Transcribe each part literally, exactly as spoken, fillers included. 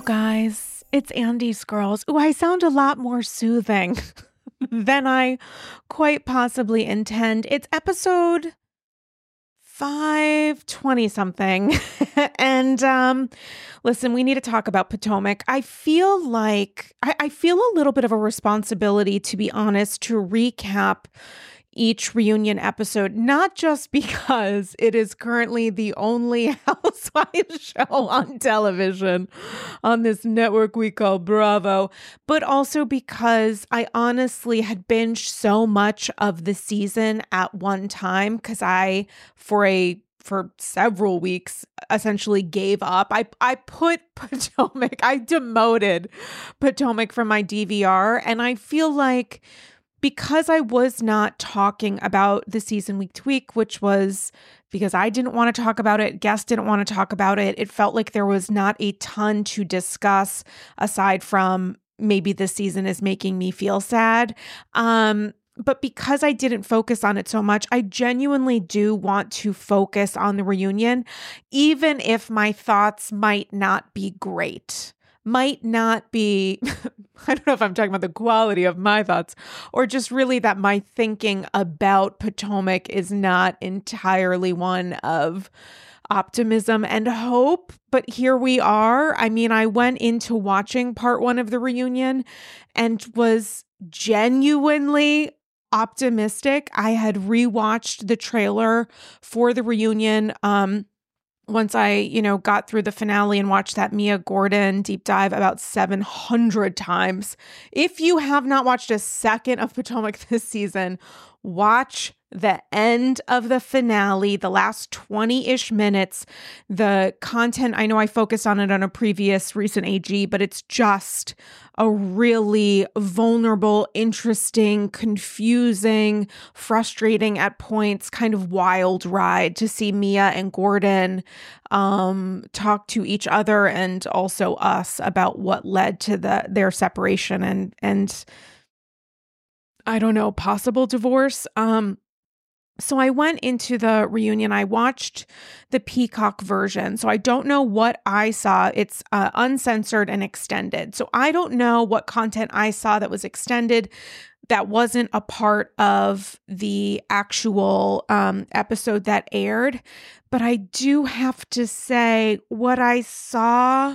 you guys. It's Andy's Girls. Ooh, I sound a lot more soothing than I quite possibly intend. It's episode five twenty something. and um, listen, we need to talk about Potomac. I feel like, I, I feel a little bit of a responsibility, to be honest, to recap each reunion episode, not just because it is currently the only Housewives show on television on this network we call Bravo, but also because I honestly had binged so much of the season at one time because I, for a for several weeks, essentially gave up. I, I put Potomac, I demoted Potomac from my D V R, and I feel like because I was not talking about the season week to week, which was because I didn't want to talk about it, guests didn't want to talk about it, it felt like there was not a ton to discuss aside from maybe this season is making me feel sad. Um, but because I didn't focus on it so much, I genuinely do want to focus on the reunion, even if my thoughts might not be great. Might not be, I don't know if I'm talking about the quality of my thoughts or just really that my thinking about Potomac is not entirely one of optimism and hope. But here we are. I mean, I went into watching part one of the reunion and was genuinely optimistic. I had rewatched the trailer for the reunion, um, once I, you know, got through the finale and watched that Mia Gordon deep dive about seven hundred times. If you have not watched a second of Potomac this season, watch the end of the finale, the last twenty-ish minutes. The content, I know I focused on it on a previous recent A G, but it's just a really vulnerable, interesting, confusing, frustrating at points, kind of wild ride to see Mia and Gordon um, talk to each other and also us about what led to the their separation and and I don't know, possible divorce. Um, So I went into the reunion. I watched the Peacock version. So I don't know what I saw. It's uh, uncensored and extended. So I don't know what content I saw that was extended that wasn't a part of the actual um, episode that aired. But I do have to say what I saw,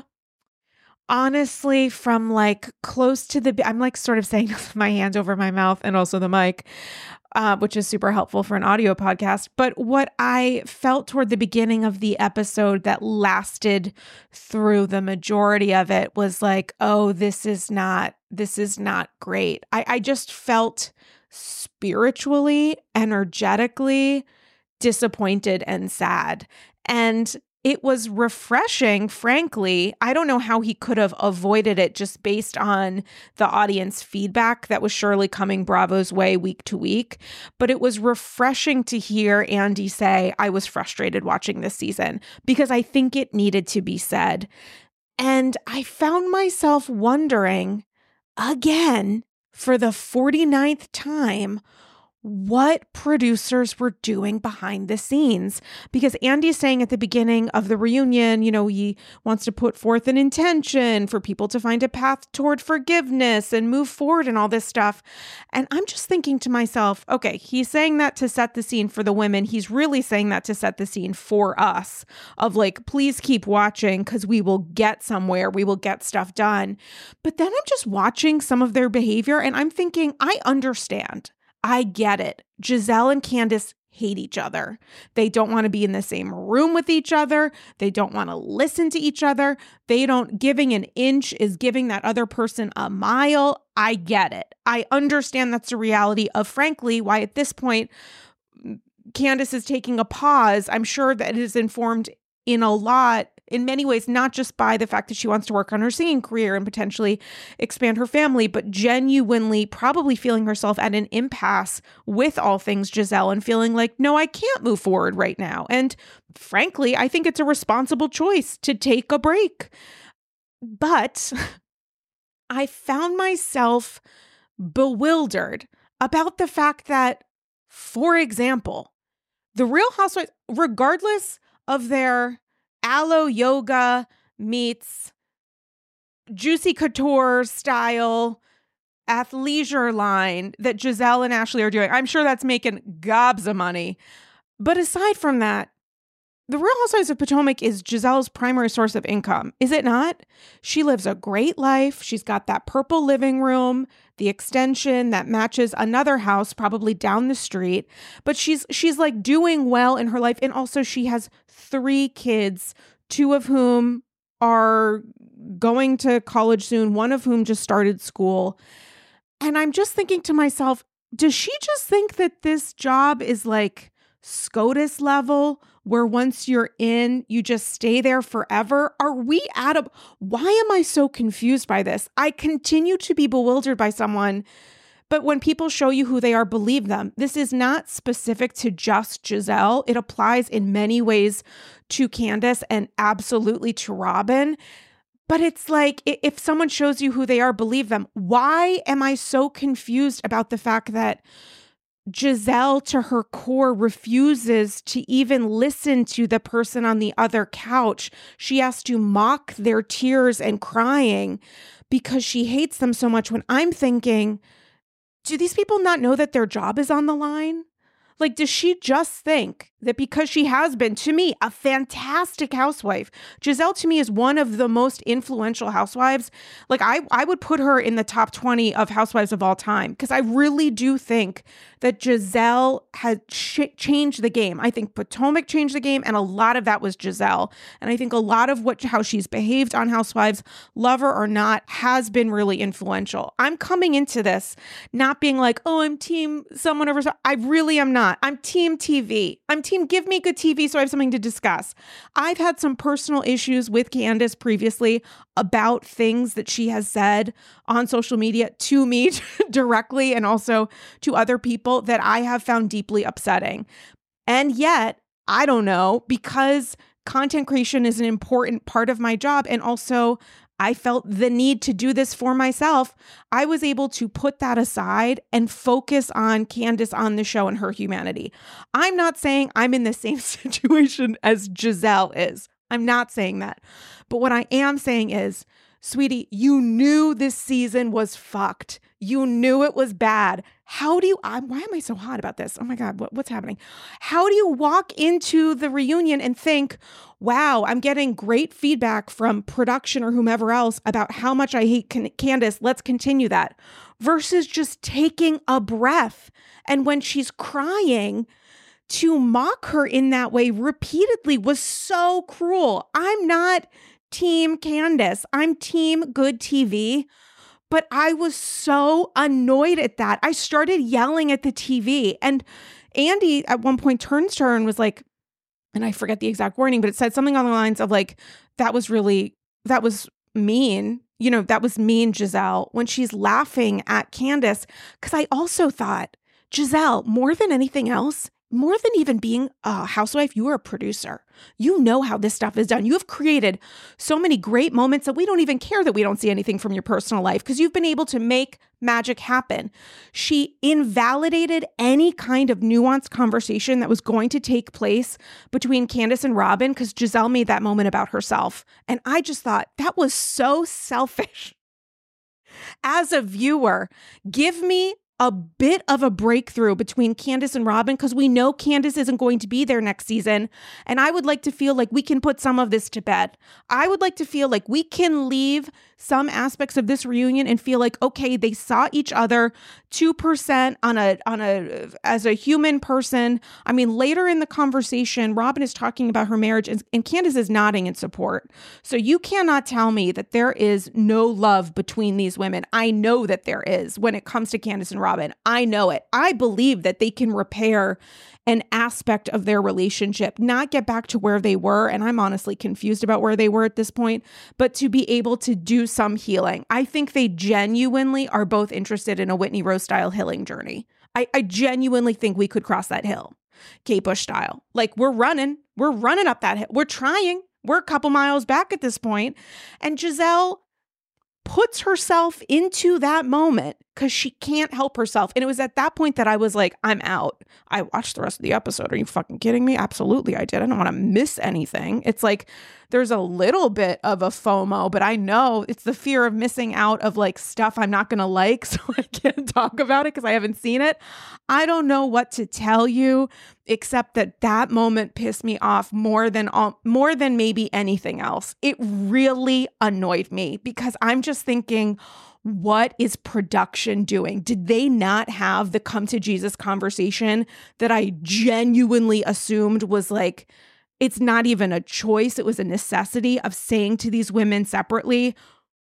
honestly, from like close to the, I'm like sort of saying with my hands over my mouth and also the mic, Uh, which is super helpful for an audio podcast. But what I felt toward the beginning of the episode that lasted through the majority of it was like, oh, this is not, this is not great. I, I just felt spiritually, energetically disappointed and sad. And it was refreshing, frankly. I don't know how he could have avoided it just based on the audience feedback that was surely coming Bravo's way week to week. But it was refreshing to hear Andy say, I was frustrated watching this season because I think it needed to be said. And I found myself wondering again for the forty-ninth time, what producers were doing behind the scenes. Because Andy's saying at the beginning of the reunion, you know, he wants to put forth an intention for people to find a path toward forgiveness and move forward and all this stuff. And I'm just thinking to myself, okay, he's saying that to set the scene for the women. He's really saying that to set the scene for us of like, please keep watching because we will get somewhere. We will get stuff done. But then I'm just watching some of their behavior and I'm thinking, I understand. I get it. Giselle and Candace hate each other. They don't want to be in the same room with each other. They don't want to listen to each other. They don't, giving an inch is giving that other person a mile. I get it. I understand that's the reality of, frankly, why at this point, Candace is taking a pause. I'm sure that it is informed in a lot, in many ways, not just by the fact that she wants to work on her singing career and potentially expand her family, but genuinely probably feeling herself at an impasse with all things Giselle and feeling like, no, I can't move forward right now. And frankly, I think it's a responsible choice to take a break. But I found myself bewildered about the fact that, for example, the Real Housewives, regardless of their aloe yoga meets Juicy Couture style athleisure line that Giselle and Ashley are doing. I'm sure that's making gobs of money. But aside from that, the Real Housewives of Potomac is Giselle's primary source of income, is it not? She lives a great life. She's got that purple living room, the extension that matches another house probably down the street. But she's she's like doing well in her life. And also she has three kids, two of whom are going to college soon, one of whom just started school. And I'm just thinking to myself, does she just think that this job is like SCOTUS level, where once you're in, you just stay there forever? Are we at a, why am I so confused by this? I continue to be bewildered by someone, but when people show you who they are, believe them. This is not specific to just Giselle. It applies in many ways to Candace and absolutely to Robin. But it's like, if someone shows you who they are, believe them. Why am I so confused about the fact that Giselle, to her core, refuses to even listen to the person on the other couch? She has to mock their tears and crying because she hates them so much, when I'm thinking, do these people not know that their job is on the line? Like, does she just think that because she has been, to me, a fantastic housewife? Giselle, to me, is one of the most influential housewives. Like, I, I would put her in the top twenty of housewives of all time, because I really do think that Giselle had sh- changed the game. I think Potomac changed the game, and a lot of that was Giselle. And I think a lot of what how she's behaved on Housewives, love her or not, has been really influential. I'm coming into this not being like, oh, I'm team someone over. I really am not. I'm team T V. I'm team give me good T V so I have something to discuss. I've had some personal issues with Candace previously about things that she has said on social media to me directly, and also to other people, that I have found deeply upsetting. And yet, I don't know, because content creation is an important part of my job, and also I felt the need to do this for myself, I was able to put that aside and focus on Candace on the show and her humanity. I'm not saying I'm in the same situation as Giselle is. I'm not saying that. But what I am saying is, sweetie, you knew this season was fucked. You knew it was bad. How do you, I, why am I so hot about this? Oh my God, what, what's happening? How do you walk into the reunion and think, wow, I'm getting great feedback from production or whomever else about how much I hate Can- Candace. Let's continue that. Versus just taking a breath. And when she's crying, to mock her in that way repeatedly was so cruel. I'm not team Candace. I'm team good T V. But I was so annoyed at that. I started yelling at the T V. And Andy at one point turns to her and was like, and I forget the exact wording, but it said something on the lines of like, that was really, that was mean. You know, that was mean, Giselle, when she's laughing at Candace. Because I also thought, Giselle, more than anything else, more than even being a housewife, you are a producer. You know how this stuff is done. You have created so many great moments that we don't even care that we don't see anything from your personal life, because you've been able to make magic happen. She invalidated any kind of nuanced conversation that was going to take place between Candace and Robin, because Giselle made that moment about herself. And I just thought that was so selfish. As a viewer, give me a bit of a breakthrough between Candace and Robin, because we know Candace isn't going to be there next season. And I would like to feel like we can put some of this to bed. I would like to feel like we can leave some aspects of this reunion and feel like, okay, they saw each other two percent on a, on a, as a human person. I mean, later in the conversation, Robin is talking about her marriage and, and Candace is nodding in support. So you cannot tell me that there is no love between these women. I know that there is when it comes to Candace and Robin. I know it. I believe that they can repair an aspect of their relationship, not get back to where they were. And I'm honestly confused about where they were at this point, but to be able to do some healing. I think they genuinely are both interested in a Whitney Rose style healing journey. I, I genuinely think we could cross that hill, Kate Bush style. Like we're running, we're running up that hill. We're trying, we're a couple miles back at this point. And Giselle puts herself into that moment because she can't help herself. And it was at that point that I was like, I'm out. I watched the rest of the episode. Are you fucking kidding me? Absolutely, I did. I don't want to miss anything. It's like there's a little bit of a FOMO, but I know it's the fear of missing out of like stuff I'm not going to like, so I can't talk about it because I haven't seen it. I don't know what to tell you, except that that moment pissed me off more than all, more than maybe anything else. It really annoyed me because I'm just thinking, what is production doing? Did they not have the come to Jesus conversation that I genuinely assumed was like, it's not even a choice, it was a necessity of saying to these women separately,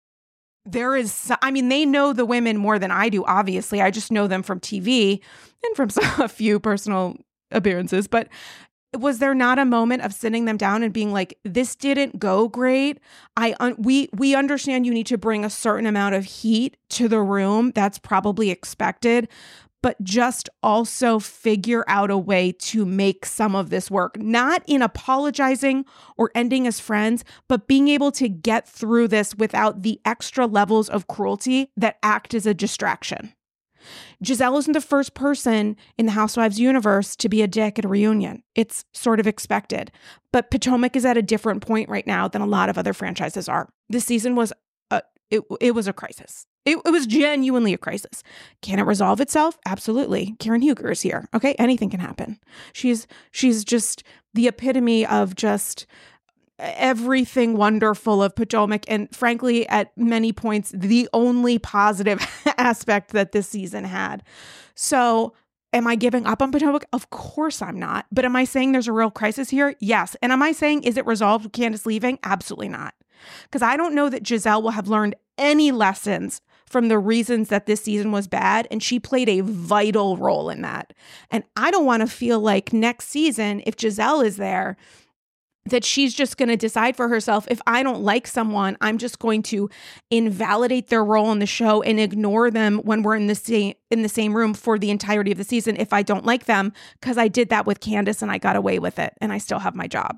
there is, I mean, they know the women more than I do, obviously. I just know them from T V and from a few personal appearances. But was there not a moment of sitting them down and being like, this didn't go great? I un- we we understand you need to bring a certain amount of heat to the room. That's probably expected. But just also figure out a way to make some of this work, not in apologizing or ending as friends, but being able to get through this without the extra levels of cruelty that act as a distraction. Gizelle isn't the first person in the Housewives universe to be a dick at a reunion. It's sort of expected. But Potomac is at a different point right now than a lot of other franchises are. This season was a, it, it was a crisis. It, it was genuinely a crisis. Can it resolve itself? Absolutely. Karen Huger is here. Okay, anything can happen. She's she's just the epitome of just everything wonderful of Potomac, and frankly, at many points, the only positive aspect that this season had. So, am I giving up on Potomac? Of course I'm not. But am I saying there's a real crisis here? Yes. And am I saying, is it resolved with Candace leaving? Absolutely not. Because I don't know that Gizelle will have learned any lessons from the reasons that this season was bad, and she played a vital role in that. And I don't want to feel like next season, if Gizelle is there, that she's just going to decide for herself, if I don't like someone, I'm just going to invalidate their role in the show and ignore them when we're in the same in the same room for the entirety of the season if I don't like them, because I did that with Candace and I got away with it and I still have my job.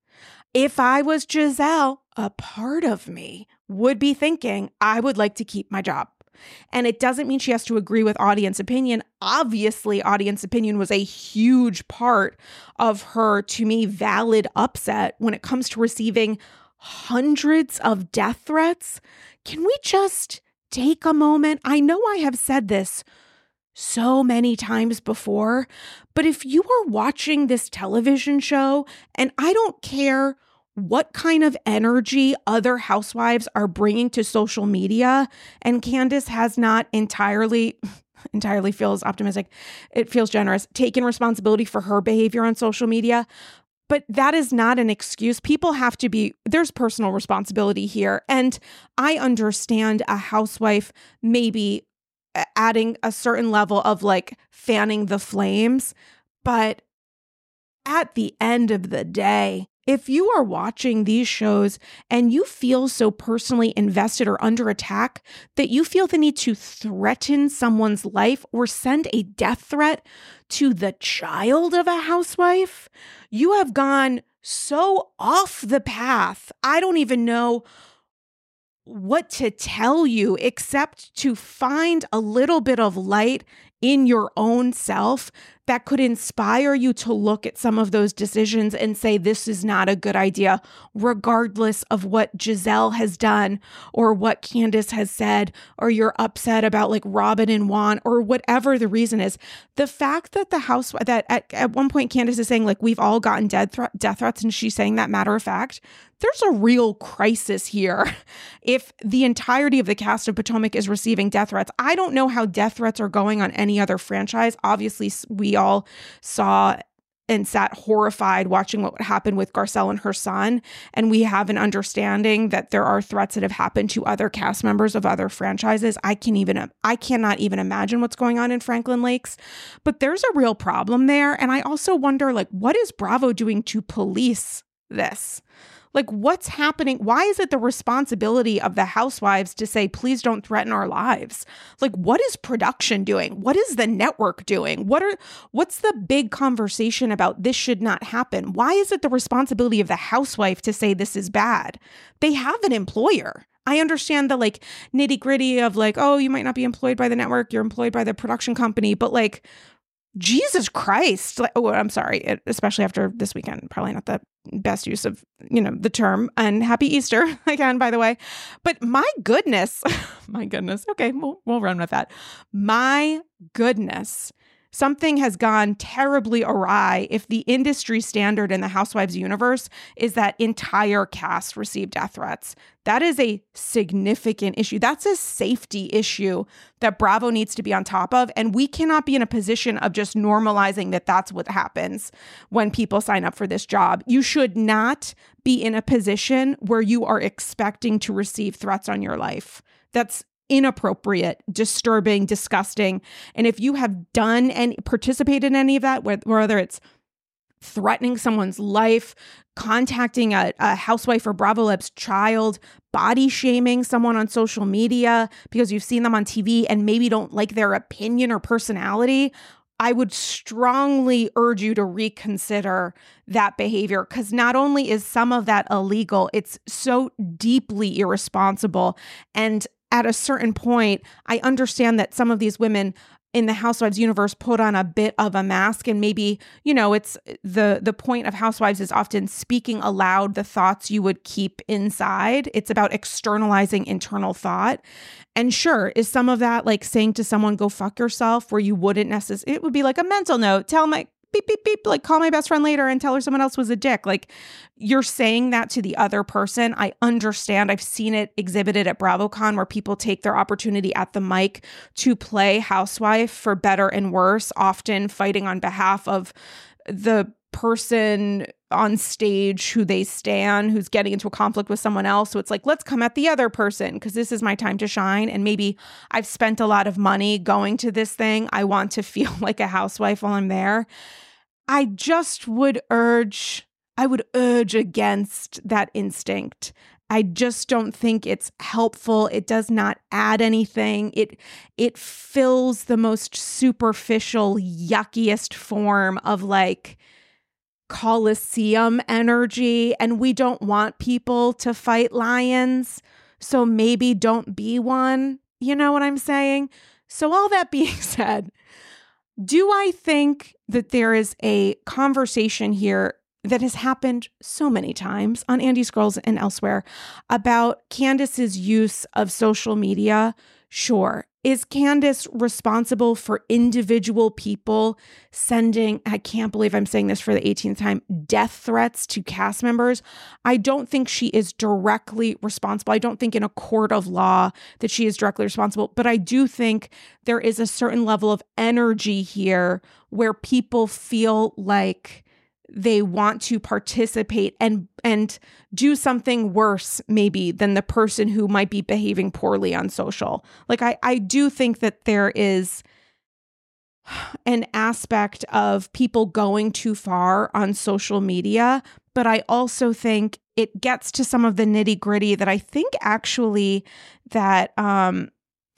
If I was Gizelle, a part of me would be thinking, I would like to keep my job. And it doesn't mean she has to agree with audience opinion. Obviously, audience opinion was a huge part of her, to me, valid upset when it comes to receiving hundreds of death threats. Can we just take a moment? I know I have said this so many times before, but if you are watching this television show, and I don't care what kind of energy other housewives are bringing to social media, and Candace has not entirely, entirely feels optimistic, it feels generous, taken responsibility for her behavior on social media. But that is not an excuse. People have to be, there's personal responsibility here. And I understand a housewife maybe adding a certain level of like fanning the flames. But at the end of the day, if you are watching these shows and you feel so personally invested or under attack that you feel the need to threaten someone's life or send a death threat to the child of a housewife, you have gone so off the path. I don't even know what to tell you except to find a little bit of light in your own self that could inspire you to look at some of those decisions and say, this is not a good idea, regardless of what Gizelle has done or what Candace has said, or you're upset about like Robin and Juan or whatever the reason is. The fact that the house, that at, at one point Candace is saying like, we've all gotten dead thre- death threats, and she's saying that matter of fact, there's a real crisis here. If the entirety of the cast of Potomac is receiving death threats, I don't know how death threats are going on any other franchise. Obviously, we all saw and sat horrified watching what happened with Garcelle and her son. And we have an understanding that there are threats that have happened to other cast members of other franchises. I can even, I cannot even imagine what's going on in Franklin Lakes, but there's a real problem there. And I also wonder, like, what is Bravo doing to police this? Like, what's happening? Why is it the responsibility of the housewives to say, please don't threaten our lives? Like, what is production doing? What is the network doing? What are, what's the big conversation about this should not happen? Why is it the responsibility of the housewife to say this is bad? They have an employer. I understand the like nitty gritty of like, oh, you might not be employed by the network, you're employed by the production company, but like, Jesus Christ. Like, oh, I'm sorry, it, especially after this weekend, probably not the best use of, you know, the term. And happy Easter again, by the way. But my goodness, my goodness. Okay, we'll, we'll run with that. My goodness. Something has gone terribly awry if the industry standard in the Housewives universe is that entire cast received death threats. That is a significant issue. That's a safety issue that Bravo needs to be on top of. And we cannot be in a position of just normalizing that that's what happens when people sign up for this job. You should not be in a position where you are expecting to receive threats on your life. That's inappropriate, disturbing, disgusting. And if you have done and participated in any of that, whether it's threatening someone's life, contacting a, a housewife or Bravo Labs child, body shaming someone on social media because you've seen them on T V and maybe don't like their opinion or personality, I would strongly urge you to reconsider that behavior, because not only is some of that illegal, it's so deeply irresponsible. And at a certain point, I understand that some of these women in the Housewives universe put on a bit of a mask, and maybe, you know, it's the the point of Housewives is often speaking aloud the thoughts you would keep inside. It's about externalizing internal thought. And sure, is some of that like saying to someone, go fuck yourself, where you wouldn't necessarily, it would be like a mental note, tell my beep, beep, beep, like call my best friend later and tell her someone else was a dick. Like, you're saying that to the other person. I understand. I've seen it exhibited at BravoCon where people take their opportunity at the mic to play housewife for better and worse, often fighting on behalf of the person on stage who they stan, who's getting into a conflict with someone else. So it's like, let's come at the other person because this is my time to shine. And maybe I've spent a lot of money going to this thing. I want to feel like a housewife while I'm there. I just would urge, I would urge against that instinct. I just don't think it's helpful. It does not add anything. It it fills the most superficial, yuckiest form of like Coliseum energy. And we don't want people to fight lions. So maybe don't be one. You know what I'm saying? So all that being said, do I think that there is a conversation here that has happened so many times on Andy's Girls and elsewhere about Candace's use of social media? Sure. Is Candace responsible for individual people sending, I can't believe I'm saying this for the eighteenth time, death threats to cast members? I don't think she is directly responsible. I don't think in a court of law that she is directly responsible, but I do think there is a certain level of energy here where people feel like they want to participate and and do something worse maybe than the person who might be behaving poorly on social. Like I, I do think that there is an aspect of people going too far on social media, but I also think it gets to some of the nitty gritty that I think actually that um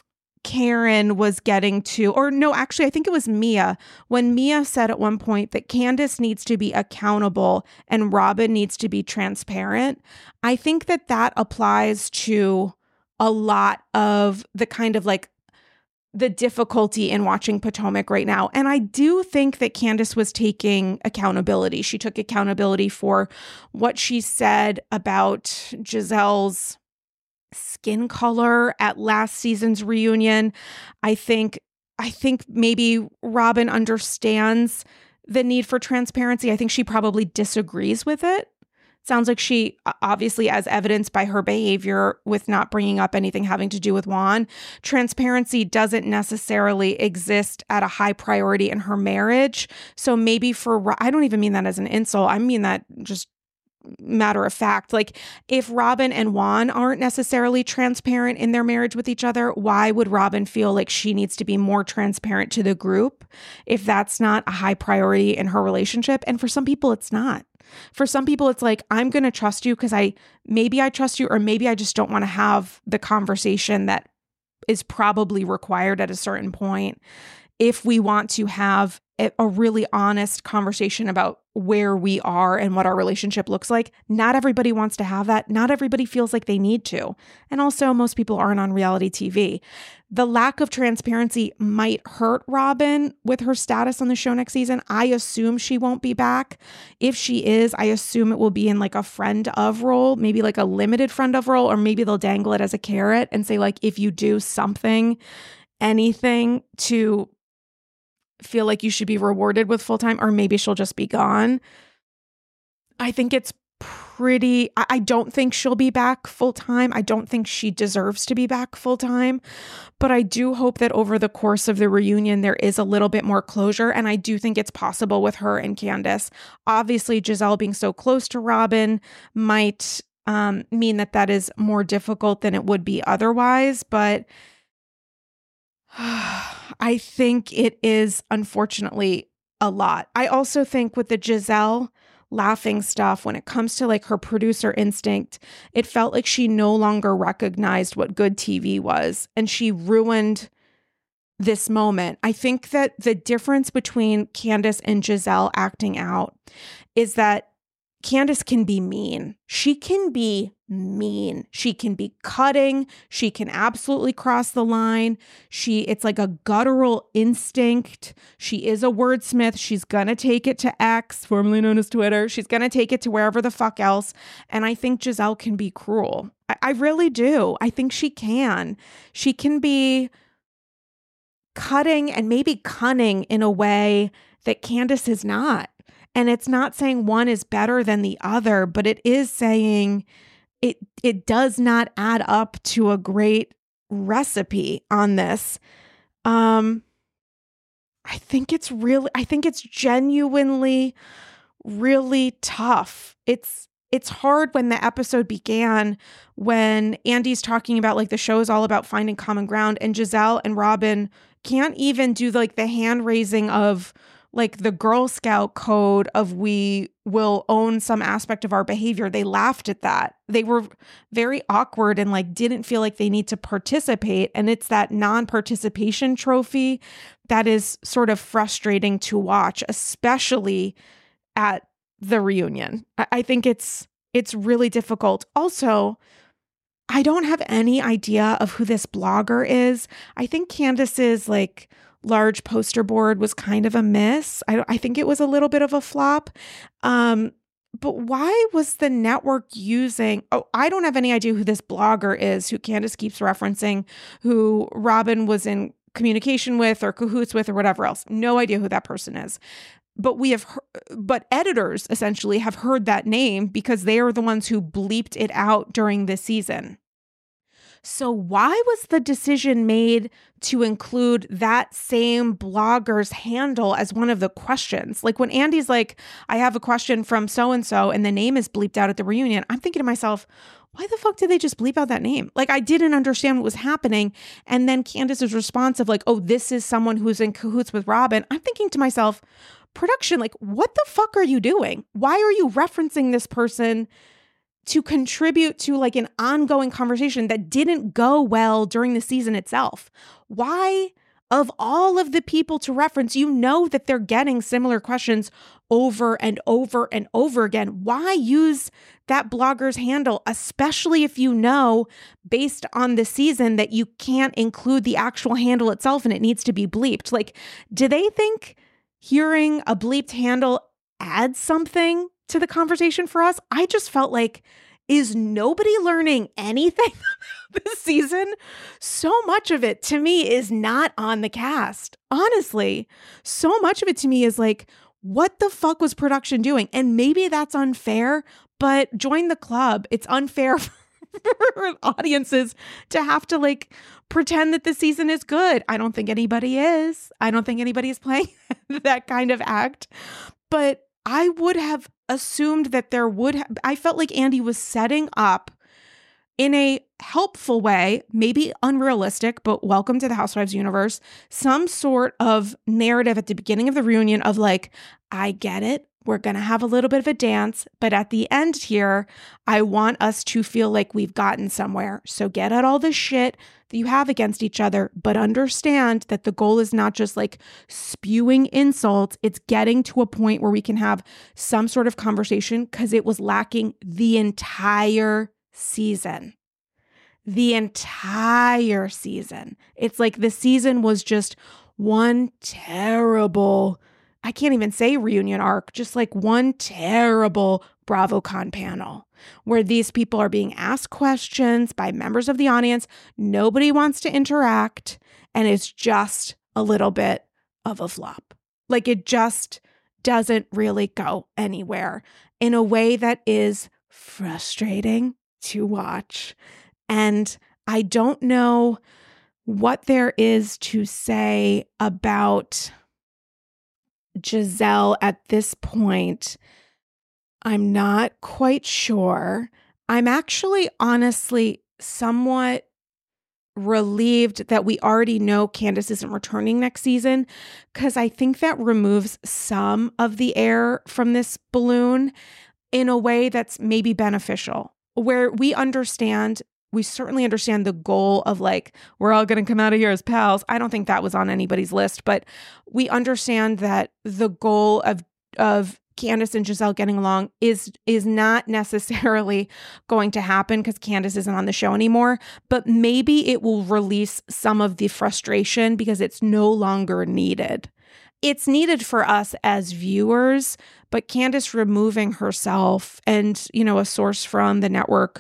Karen was getting to, or no, actually, I think it was Mia, when Mia said at one point that Candace needs to be accountable and Robin needs to be transparent. I think that that applies to a lot of the kind of like the difficulty in watching Potomac right now. And I do think that Candace was taking accountability. She took accountability for what she said about Giselle's skin color at last season's reunion. I think I think maybe Robin understands the need for transparency. I think she probably disagrees with it. Sounds like she, obviously, as evidenced by her behavior with not bringing up anything having to do with Juan, transparency doesn't necessarily exist at a high priority in her marriage. So maybe for, I don't even mean that as an insult. I mean that just matter of fact. Like, if Robin and Juan aren't necessarily transparent in their marriage with each other, why would Robin feel like she needs to be more transparent to the group if that's not a high priority in her relationship? And for some people, it's not. For some people, it's like, I'm going to trust you because I, maybe I trust you, or maybe I just don't want to have the conversation that is probably required at a certain point. if we want to have a, a really honest conversation about where we are and what our relationship looks like. Not everybody wants to have that. Not everybody feels like they need to. And also, most people aren't on reality T V. The lack of transparency might hurt Robin with her status on the show next season. I assume she won't be back. If she is, I assume it will be in like a friend of role, maybe like a limited friend of role, or maybe they'll dangle it as a carrot and say like, if you do something, anything to feel like you should be rewarded with full time, or maybe she'll just be gone. I think it's pretty, I, I don't think she'll be back full time. I don't think she deserves to be back full time, but I do hope that over the course of the reunion, there is a little bit more closure. And I do think it's possible with her and Candace. Obviously, Gizelle being so close to Robin might um, mean that that is more difficult than it would be otherwise, but I think it is, unfortunately, a lot. I also think with the Gizelle laughing stuff, when it comes to like her producer instinct, it felt like she no longer recognized what good T V was, and she ruined this moment. I think that the difference between Candace and Gizelle acting out is that Candace can be mean. She can be mean. She can be cutting. She can absolutely cross the line. She, it's like a guttural instinct. She is a wordsmith. She's going to take it to X, formerly known as Twitter. She's going to take it to wherever the fuck else. And I think Gizelle can be cruel. I, I really do. I think she can. She can be cutting and maybe cunning in a way that Candace is not. And it's not saying one is better than the other, but it is saying it it does not add up to a great recipe on this. Um, I think it's really, I think it's genuinely really tough. It's it's hard when the episode began, when Andy's talking about like the show is all about finding common ground, and Gizelle and Robin can't even do like the hand raising of like the Girl Scout code of we will own some aspect of our behavior. They laughed at that. They were very awkward and like didn't feel like they need to participate. And it's that non-participation trophy that is sort of frustrating to watch, especially at the reunion. I, I think it's it's really difficult. Also, I don't have any idea of who this blogger is. I think Candace's like large poster board was kind of a miss. I, I think it was a little bit of a flop. Um, but why was the network using, oh, I don't have any idea who this blogger is, who Candace keeps referencing, who Robin was in communication with or cahoots with or whatever else. No idea who that person is. But we have, but editors essentially have heard that name because they are the ones who bleeped it out during this season. So why was the decision made to include that same blogger's handle as one of the questions? Like when Andy's like, I have a question from so-and-so and the name is bleeped out at the reunion, I'm thinking to myself, why the fuck did they just bleep out that name? Like I didn't understand what was happening. And then Candace's response of like, oh, this is someone who's in cahoots with Robin. I'm thinking to myself, production, like what the fuck are you doing? Why are you referencing this person to contribute to like an ongoing conversation that didn't go well during the season itself? Why, of all of the people to reference, you know that they're getting similar questions over and over and over again. Why use that blogger's handle, especially if you know based on the season that you can't include the actual handle itself and it needs to be bleeped? Like, do they think hearing a bleeped handle adds something to the conversation for us? I just felt like, is nobody learning anything this season? So much of it to me is not on the cast. Honestly, so much of it to me is like, what the fuck was production doing? And maybe that's unfair, but join the club. It's unfair for audiences to have to like pretend that the season is good. I don't think anybody is. I don't think anybody is playing that kind of act, but I would have assumed that there would have, I felt like Andy was setting up in a helpful way, maybe unrealistic, but welcome to the Housewives universe, some sort of narrative at the beginning of the reunion of like, I get it. We're going to have a little bit of a dance, but at the end here, I want us to feel like we've gotten somewhere. So get out all the shit that you have against each other, but understand that the goal is not just like spewing insults. It's getting to a point where we can have some sort of conversation, because it was lacking the entire season. The entire season. It's like the season was just one terrible, I can't even say reunion arc, just like one terrible BravoCon panel where these people are being asked questions by members of the audience. Nobody wants to interact, and it's just a little bit of a flop. Like it just doesn't really go anywhere in a way that is frustrating to watch. And I don't know what there is to say about Giselle at this point. I'm not quite sure. I'm actually honestly somewhat relieved that we already know Candace isn't returning next season, because I think that removes some of the air from this balloon in a way that's maybe beneficial, where we understand We certainly understand the goal of like, we're all going to come out of here as pals. I don't think that was on anybody's list, but we understand that the goal of of Candace and Giselle getting along is is not necessarily going to happen because Candace isn't on the show anymore, but maybe it will release some of the frustration because it's no longer needed. It's needed for us as viewers, but Candace removing herself, and, you know, a source from the network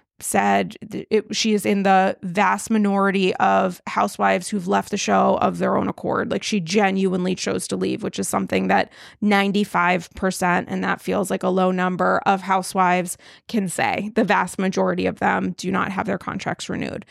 said it, she is in the vast minority of housewives who've left the show of their own accord. Like she genuinely chose to leave, which is something that ninety-five percent, and that feels like a low number, of housewives can say. The vast majority of them do not have their contracts renewed.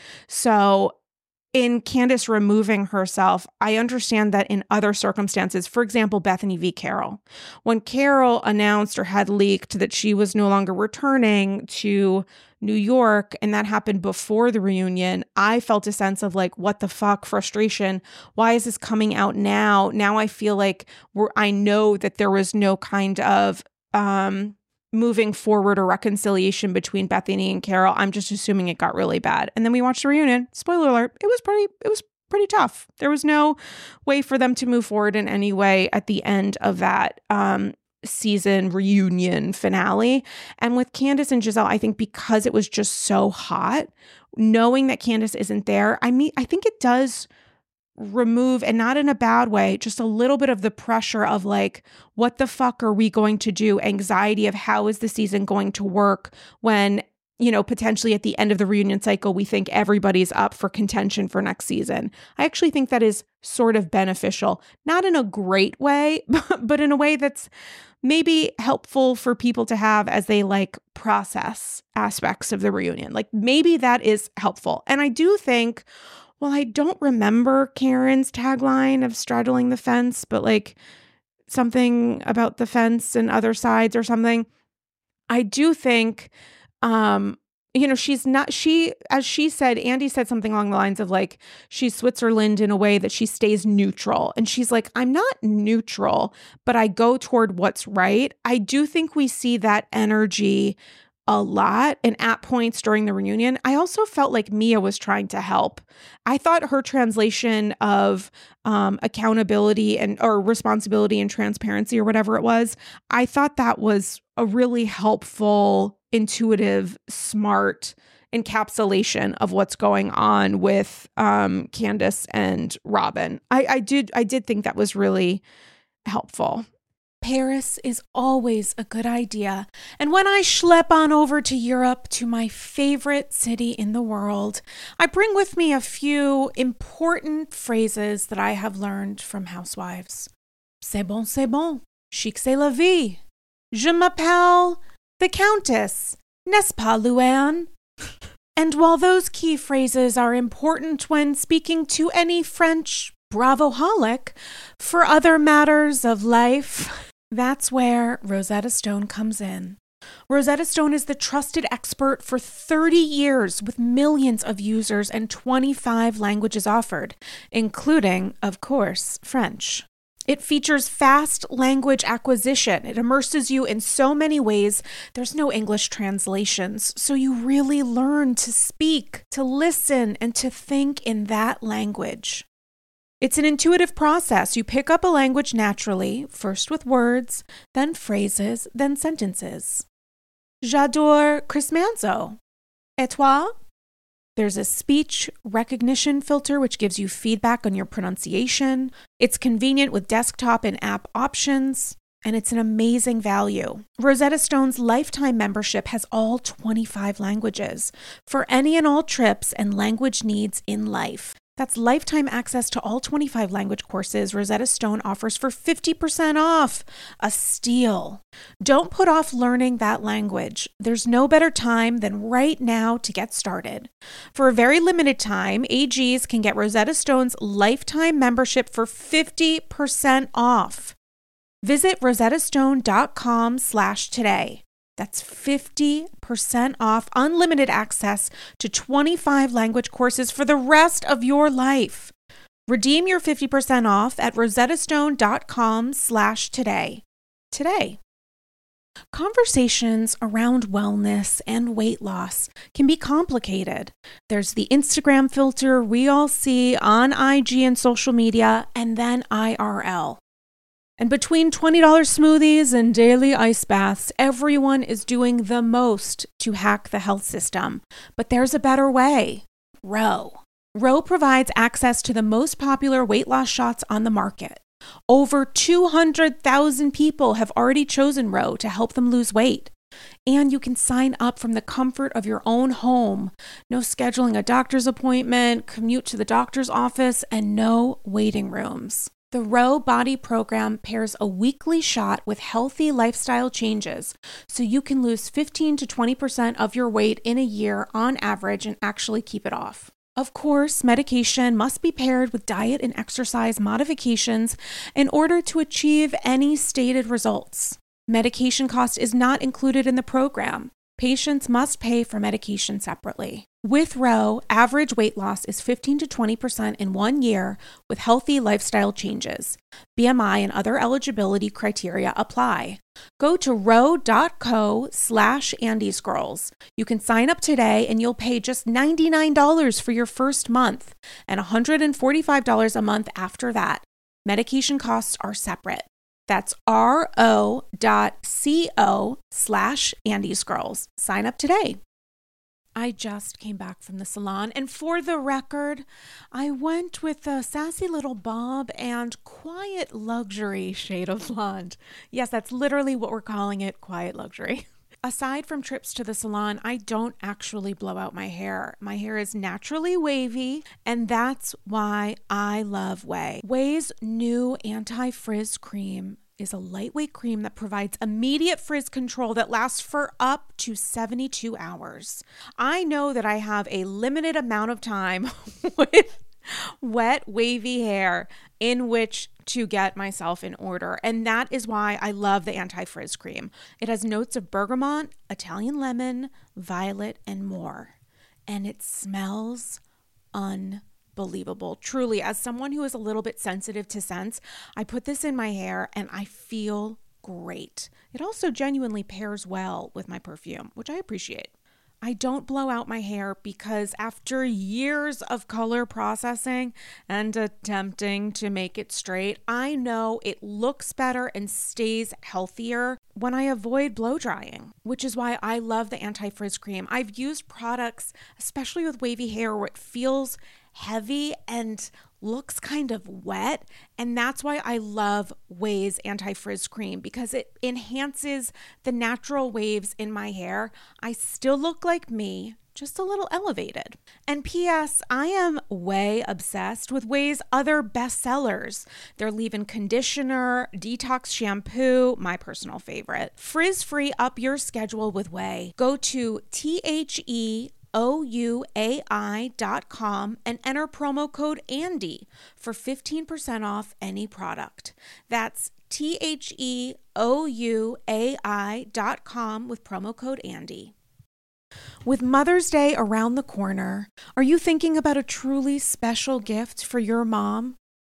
So in Candace removing herself, I understand that in other circumstances, for example, Bethany v. Carol, when Carol announced or had leaked that she was no longer returning to New York, and that happened before the reunion, I felt a sense of like, what the fuck, frustration. Why is this coming out now? Now I feel like we're, I know that there was no kind of um, moving forward or reconciliation between Bethany and Carol. I'm just assuming it got really bad. And then we watched the reunion. Spoiler alert, it was pretty, it was pretty tough. There was no way for them to move forward in any way at the end of that um season reunion finale. And with Candace and Giselle, I think because it was just so hot, knowing that Candace isn't there, I mean, I think it does remove, and not in a bad way, just a little bit of the pressure of like, what the fuck are we going to do? Anxiety of how is the season going to work when, you know, potentially at the end of the reunion cycle, we think everybody's up for contention for next season. I actually think that is sort of beneficial, not in a great way, but in a way that's maybe helpful for people to have as they like process aspects of the reunion. Like maybe that is helpful. And I do think, well, I don't remember Karen's tagline of straddling the fence, but like something about the fence and other sides or something. I do think, um, you know, she's not, she, as she said, Andy said something along the lines of like, she's Switzerland in a way that she stays neutral. And she's like, I'm not neutral, but I go toward what's right. I do think we see that energy a lot, and at points during the reunion. I also felt like Mia was trying to help. I thought her translation of um, accountability and or responsibility and transparency or whatever it was, I thought that was a really helpful, intuitive, smart encapsulation of what's going on with um, Candace and Robin. I, I did I did think that was really helpful. Paris is always a good idea. And when I schlep on over to Europe, to my favorite city in the world, I bring with me a few important phrases that I have learned from housewives. C'est bon, c'est bon. Chic, c'est la vie. Je m'appelle the Countess. N'est-ce pas, Luann? And while those key phrases are important when speaking to any French bravoholic, for other matters of life, that's where Rosetta Stone comes in. Rosetta Stone is the trusted expert for thirty years with millions of users and twenty-five languages offered, including, of course, French. It features fast language acquisition. It immerses you in so many ways. There's no English translations, so you really learn to speak, to listen, and to think in that language. It's an intuitive process. You pick up a language naturally, first with words, then phrases, then sentences. J'adore Chris Manzo. Et toi? There's a speech recognition filter, which gives you feedback on your pronunciation. It's convenient with desktop and app options, and it's an amazing value. Rosetta Stone's lifetime membership has all twenty-five languages for any and all trips and language needs in life. That's lifetime access to all twenty-five language courses Rosetta Stone offers for fifty percent off. A steal. Don't put off learning that language. There's no better time than right now to get started. For a very limited time, A Gs can get Rosetta Stone's lifetime membership for fifty percent off. Visit rosettastone.com slash today. That's fifty percent off unlimited access to twenty-five language courses for the rest of your life. Redeem your fifty percent off at rosettastone.com slash today. Today. Conversations around wellness and weight loss can be complicated. There's the Instagram filter we all see on I G and social media, and then I R L. And between twenty dollars smoothies and daily ice baths, everyone is doing the most to hack the health system. But there's a better way. Ro. Ro provides access to the most popular weight loss shots on the market. Over two hundred thousand people have already chosen Ro to help them lose weight. And you can sign up from the comfort of your own home. No scheduling a doctor's appointment, commute to the doctor's office, and no waiting rooms. The Ro Body Program pairs a weekly shot with healthy lifestyle changes, so you can lose fifteen to twenty percent of your weight in a year on average and actually keep it off. Of course, medication must be paired with diet and exercise modifications in order to achieve any stated results. Medication cost is not included in the program. Patients must pay for medication separately. With Ro, average weight loss is fifteen to twenty percent in one year with healthy lifestyle changes. B M I and other eligibility criteria apply. Go to ro.co slash Andy Scrolls. You can sign up today and you'll pay just ninety-nine dollars for your first month and one hundred forty-five dollars a month after that. Medication costs are separate. That's ro.co slash Andy Scrolls. Sign up today. I just came back from the salon, and for the record, I went with a sassy little bob and quiet luxury shade of blonde. Yes, that's literally what we're calling it, quiet luxury. Aside from trips to the salon, I don't actually blow out my hair. My hair is naturally wavy, and that's why I love Ouai. Ouai's new anti-frizz cream is a lightweight cream that provides immediate frizz control that lasts for up to seventy-two hours. I know that I have a limited amount of time with wet, wavy hair in which to get myself in order. And that is why I love the anti-frizz cream. It has notes of bergamot, Italian lemon, violet, and more. And it smells unbelievable. Believable. Truly, as someone who is a little bit sensitive to scents, I put this in my hair and I feel great. It also genuinely pairs well with my perfume, which I appreciate. I don't blow out my hair because after years of color processing and attempting to make it straight, I know it looks better and stays healthier when I avoid blow drying, which is why I love the anti-frizz cream. I've used products, especially with wavy hair, where it feels heavy and looks kind of wet, and that's why I love Ouai's anti-frizz cream, because it enhances the natural waves in my hair. I still look like me, just a little elevated. And P S I am way obsessed with Ouai's other bestsellers. Their leave-in conditioner, detox shampoo, my personal favorite. Frizz-free up your schedule with Ouai. Go to T H E O U A I dot com and enter promo code Andy for fifteen percent off any product. That's T H E O U A I dot com with promo code Andy. With Mother's Day around the corner, are you thinking about a truly special gift for your mom?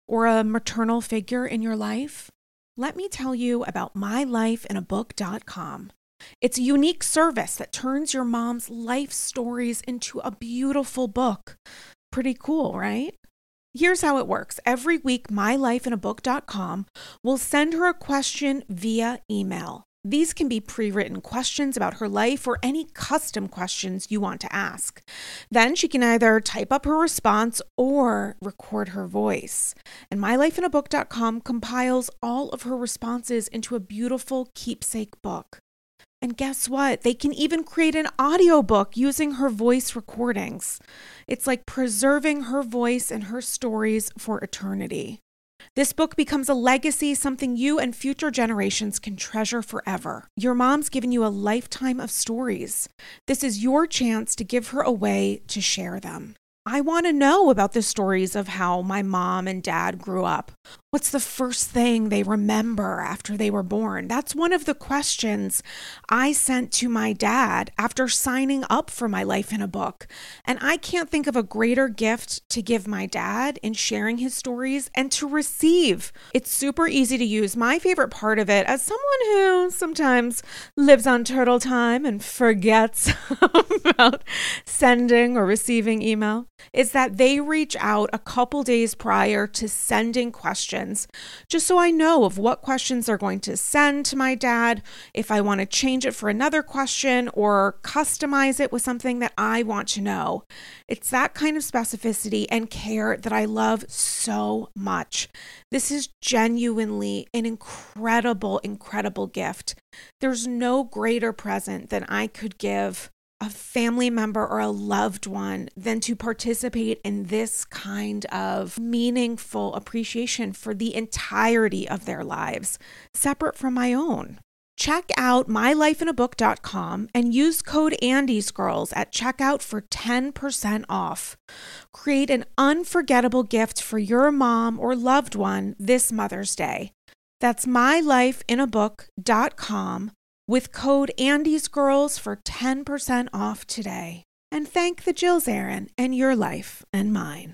or a maternal figure in your life? Let me tell you about my life in a book dot com. It's a unique service that turns your mom's life stories into a beautiful book. Pretty cool, right? Here's how it works. Every week, my life in a book dot com will send her a question via email. These can be pre-written questions about her life or any custom questions you want to ask. Then she can either type up her response or record her voice. And my life in a book dot com compiles all of her responses into a beautiful keepsake book. And guess what? They can even create an audiobook using her voice recordings. It's like preserving her voice and her stories for eternity. This book becomes a legacy, something you and future generations can treasure forever. Your mom's given you a lifetime of stories. This is your chance to give her a way to share them. I want to know about the stories of how my mom and dad grew up. What's the first thing they remember after they were born? That's one of the questions I sent to my dad after signing up for my life in a book. And I can't think of a greater gift to give my dad in sharing his stories and to receive. It's super easy to use. My favorite part of it, as someone who sometimes lives on turtle time and forgets about sending or receiving email, is that they reach out a couple days prior to sending questions, just so I know of what questions they're going to send to my dad, if I want to change it for another question or customize it with something that I want to know. It's that kind of specificity and care that I love so much. This is genuinely an incredible, incredible gift. There's no greater present than I could give a family member or a loved one than to participate in this kind of meaningful appreciation for the entirety of their lives, separate from my own. Check out my life in a book dot com and use code Andy's Girls at checkout for ten percent off. Create an unforgettable gift for your mom or loved one this Mother's Day. That's my life in a book dot com. with code Andy's Girls for ten percent off today. And thank the Jills Aaron and your life and mine.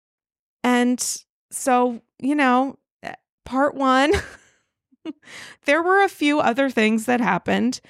And so, you know, part one, there were a few other things that happened.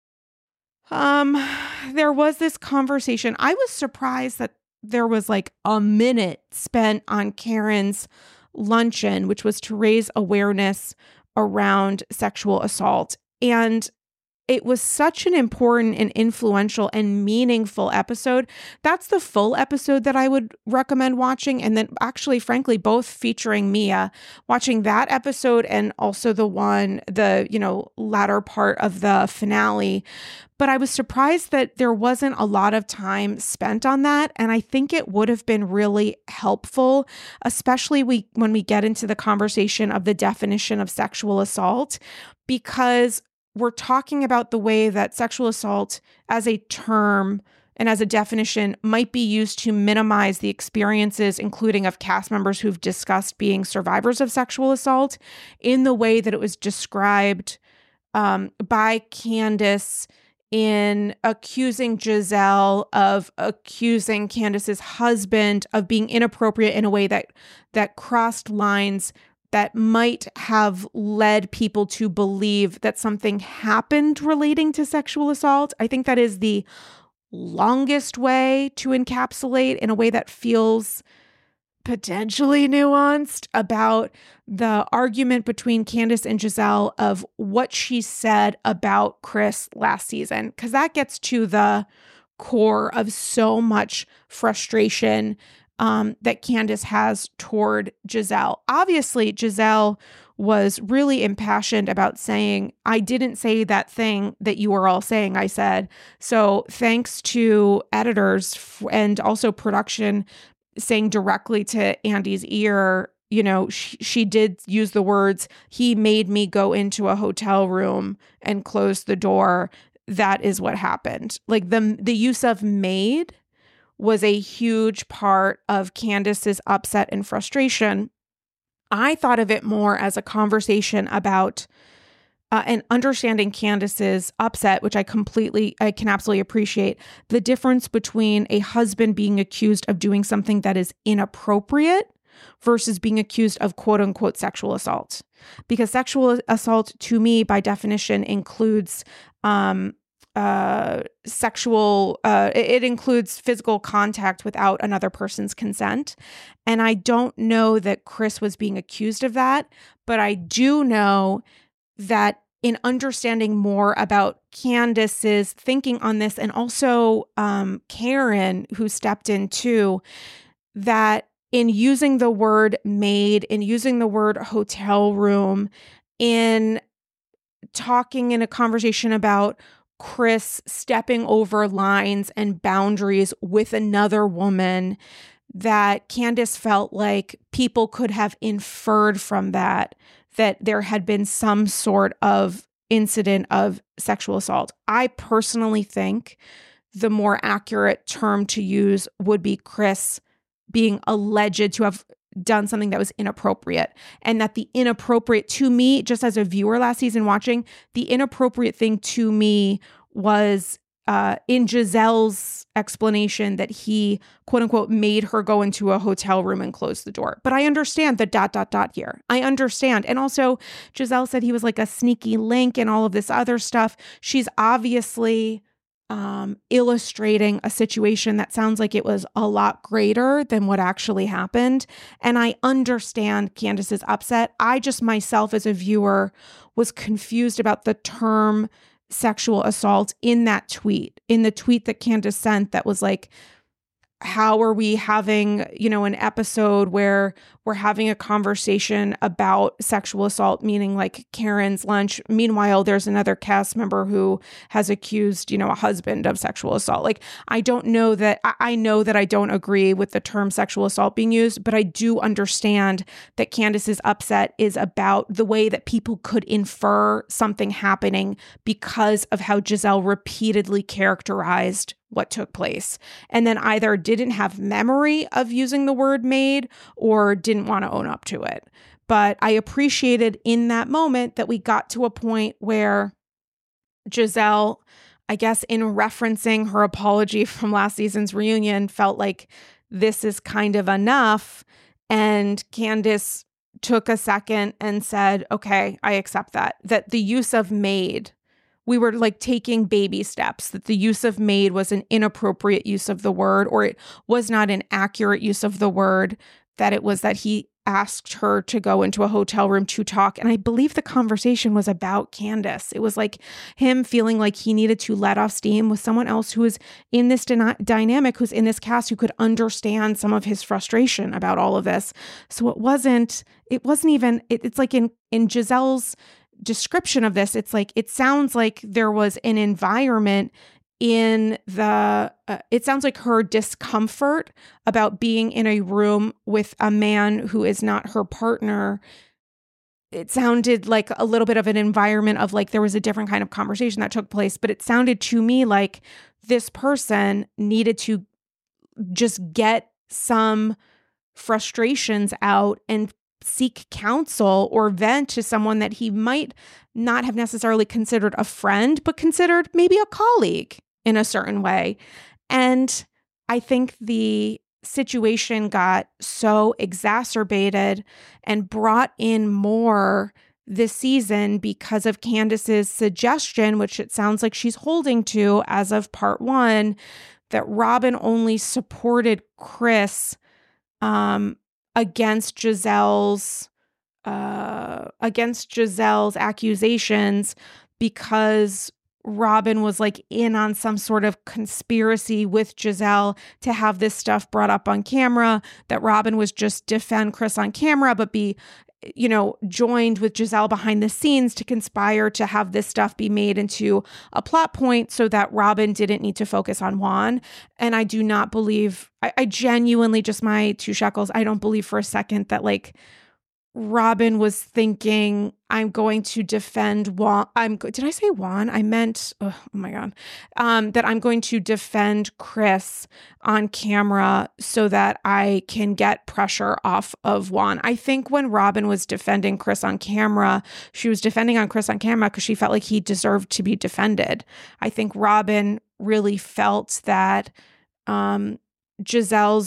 Um, there was this conversation. I was surprised that there was like a minute spent on Karen's luncheon, which was to raise awareness around sexual assault. And it was such an important and influential and meaningful episode. That's the full episode that I would recommend watching. And then actually, frankly, both featuring Mia, watching that episode and also the one, the, you know, latter part of the finale. But I was surprised that there wasn't a lot of time spent on that. And I think it would have been really helpful, especially we, when we get into the conversation of the definition of sexual assault, because we're talking about the way that sexual assault as a term and as a definition might be used to minimize the experiences, including of cast members who've discussed being survivors of sexual assault, in the way that it was described um, by Candace in accusing Giselle of accusing Candace's husband of being inappropriate in a way that that crossed lines that might have led people to believe that something happened relating to sexual assault. I think that is the longest way to encapsulate in a way that feels potentially nuanced about the argument between Candace and Giselle of what she said about Chris last season, because that gets to the core of so much frustration Um, that Candace has toward Giselle. Obviously, Giselle was really impassioned about saying, I didn't say that thing that you were all saying I said. So thanks to editors f- and also production saying directly to Andy's ear, you know, she, she did use the words, he made me go into a hotel room and close the door. That is what happened. Like the the use of made was a huge part of Candace's upset and frustration. I thought of it more as a conversation about uh, and understanding Candace's upset, which I completely, I can absolutely appreciate, the difference between a husband being accused of doing something that is inappropriate versus being accused of quote unquote sexual assault. Because sexual assault to me, by definition, includes um, uh, sexual, uh, it, it includes physical contact without another person's consent. And I don't know that Chris was being accused of that, but I do know that in understanding more about Candace's thinking on this, and also um, Karen, who stepped in too, that in using the word maid, in using the word hotel room, in talking in a conversation about Chris stepping over lines and boundaries with another woman, that Candace felt like people could have inferred from that that there had been some sort of incident of sexual assault. I personally think the more accurate term to use would be Chris being alleged to have done something that was inappropriate, and that the inappropriate to me, just as a viewer last season watching, the inappropriate thing to me was uh, in Gizelle's explanation that he, quote unquote, made her go into a hotel room and close the door. But I understand the dot, dot, dot here. I understand. And also Gizelle said he was like a sneaky link and all of this other stuff. She's obviously um, illustrating a situation that sounds like it was a lot greater than what actually happened. And I understand Candace's upset. I just myself as a viewer was confused about the term sexual assault in that tweet, in the tweet that Candace sent that was like, how are we having, you know, an episode where we're having a conversation about sexual assault, meaning like Karen's lunch. Meanwhile, there's another cast member who has accused, you know, a husband of sexual assault. Like, I don't know that, I know that I don't agree with the term sexual assault being used, but I do understand that Candace's upset is about the way that people could infer something happening because of how Gizelle repeatedly characterized what took place, and then either didn't have memory of using the word maid or didn't want to own up to it. But I appreciated in that moment that we got to a point where Gizelle, I guess in referencing her apology from last season's reunion, felt like this is kind of enough. And Candace took a second and said, okay, I accept that, that the use of maid, we were like taking baby steps, that the use of maid was an inappropriate use of the word, or it was not an accurate use of the word, that it was that he asked her to go into a hotel room to talk. And I believe the conversation was about Candace. It was like him feeling like he needed to let off steam with someone else who is in this dyna- dynamic, who's in this cast, who could understand some of his frustration about all of this. So it wasn't, it wasn't even, it, it's like in, in Gizelle's description of this, it's like, it sounds like there was an environment in the, uh, it sounds like her discomfort about being in a room with a man who is not her partner. It sounded like a little bit of an environment of like, there was a different kind of conversation that took place, but it sounded to me like this person needed to just get some frustrations out and seek counsel or vent to someone that he might not have necessarily considered a friend, but considered maybe a colleague in a certain way. And I think the situation got so exacerbated and brought in more this season because of Candace's suggestion, which it sounds like she's holding to as of part one, that Robin only supported Chris um, against Gizelle's uh, against Gizelle's accusations because Robin was like in on some sort of conspiracy with Gizelle to have this stuff brought up on camera, that Robin was just defend Chris on camera, but be, you know, joined with Gizelle behind the scenes to conspire to have this stuff be made into a plot point so that Robin didn't need to focus on Juan. And I do not believe, I, I genuinely, just my two shekels, I don't believe for a second that like Robin was thinking, I'm going to defend Juan. I'm go- did I say Juan? I meant, oh, oh my God, um, that I'm going to defend Chris on camera so that I can get pressure off of Juan. I think when Robin was defending Chris on camera, she was defending on Chris on camera because she felt like he deserved to be defended. I think Robin really felt that um, Gizelle's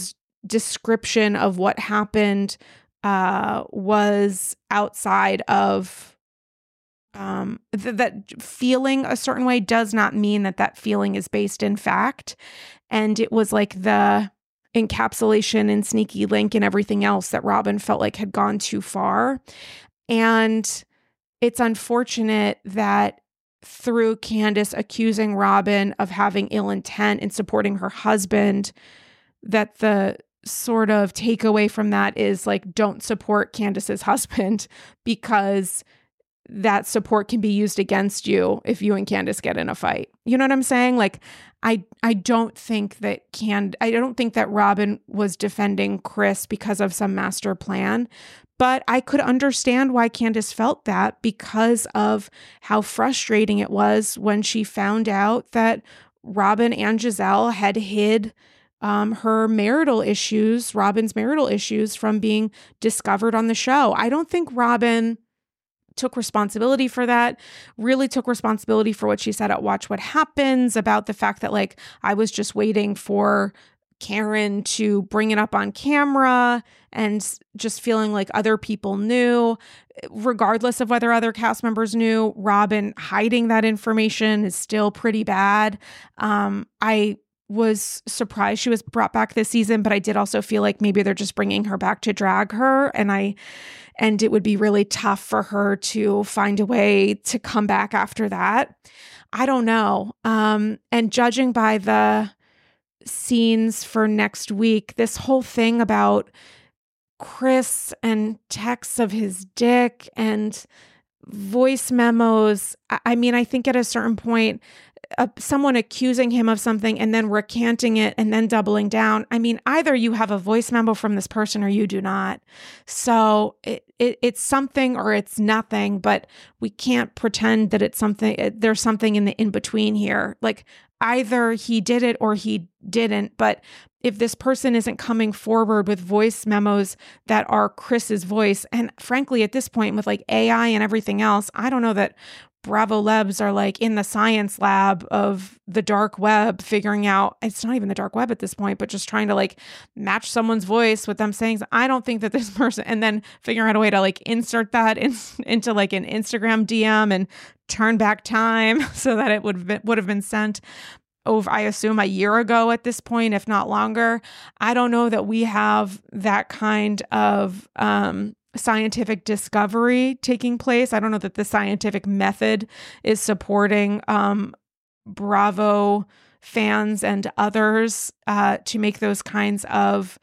description of what happened uh, was outside of um, th- that feeling a certain way does not mean that that feeling is based in fact. And it was like the encapsulation and sneaky link and everything else that Robin felt like had gone too far. And it's unfortunate that through Candace accusing Robin of having ill intent and supporting her husband, that the sort of takeaway from that is like, don't support Candace's husband, because that support can be used against you if you and Candace get in a fight. You know what I'm saying? Like, I I don't think that Can I don't think that Robin was defending Chris because of some master plan, but I could understand why Candace felt that because of how frustrating it was when she found out that Robin and Giselle had hid um, her marital issues, Robin's marital issues, from being discovered on the show. I don't think Robin took responsibility for that, really took responsibility for what she said at Watch What Happens about the fact that, like, I was just waiting for Karen to bring it up on camera and just feeling like other people knew. Regardless of whether other cast members knew, Robin hiding that information is still pretty bad. Um, I was surprised she was brought back this season, but I did also feel like maybe they're just bringing her back to drag her. And I, and it would be really tough for her to find a way to come back after that. I don't know. Um, and judging by the scenes for next week, this whole thing about Chris and texts of his dick and voice memos. I mean, I think at a certain point, uh, someone accusing him of something and then recanting it and then doubling down. I mean, either you have a voice memo from this person or you do not. So it, it it's something or it's nothing, but we can't pretend that it's something. It, there's something in the in between here. Like, either he did it or he didn't. But if this person isn't coming forward with voice memos that are Chris's voice, and frankly, at this point with like A I and everything else, I don't know that Bravo Lebs are like in the science lab of the dark web figuring out, it's not even the dark web at this point, but just trying to like match someone's voice with them saying, I don't think that this person, and then figuring out a way to like insert that in, into like an Instagram D M and turn back time so that it would have been, would have been sent over, I assume, a year ago at this point, if not longer. I don't know that we have that kind of um, scientific discovery taking place. I don't know that the scientific method is supporting um, Bravo fans and others uh, to make those kinds of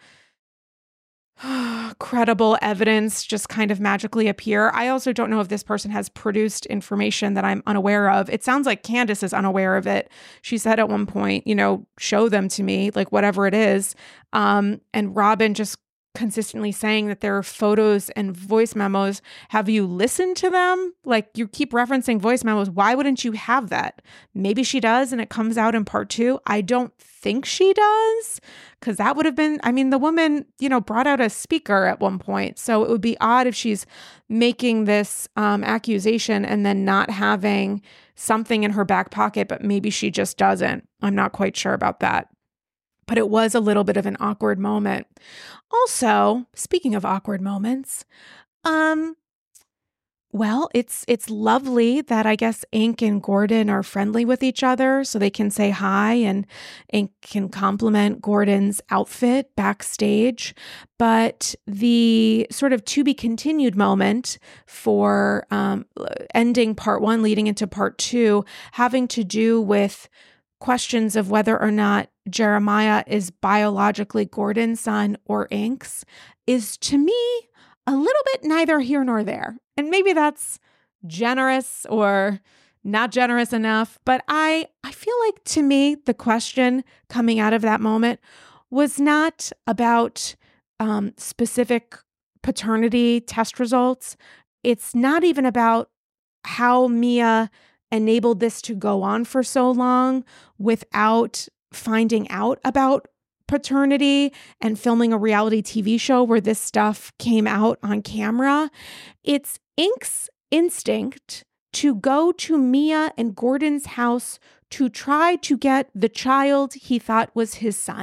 credible evidence just kind of magically appear. I also don't know if this person has produced information that I'm unaware of. It sounds like Candace is unaware of it. She said at one point, you know, show them to me, like whatever it is. Um, and Robin just consistently saying that there are photos and voice memos. Have you listened to them? Like, you keep referencing voice memos. Why wouldn't you have that? Maybe she does and it comes out in part two. I don't think she does, because that would have been, I mean, the woman, you know, brought out a speaker at one point. So it would be odd if she's making this um, accusation and then not having something in her back pocket, but maybe she just doesn't. I'm not quite sure about that. But it was a little bit of an awkward moment. Also, speaking of awkward moments, um, well, it's it's lovely that I guess Ink and Gordon are friendly with each other, so they can say hi, and Ink can compliment Gordon's outfit backstage. But the sort of to be continued moment for um, ending part one, leading into part two, having to do with questions of whether or not Jeremiah is biologically Gordon's son or Ink's, is to me a little bit neither here nor there. And maybe that's generous or not generous enough, but I, I feel like to me, the question coming out of that moment was not about um, specific paternity test results. It's not even about how Mia enabled this to go on for so long without finding out about paternity and filming a reality T V show where this stuff came out on camera. It's Ink's instinct to go to Mia and Gordon's house to try to get the child he thought was his son.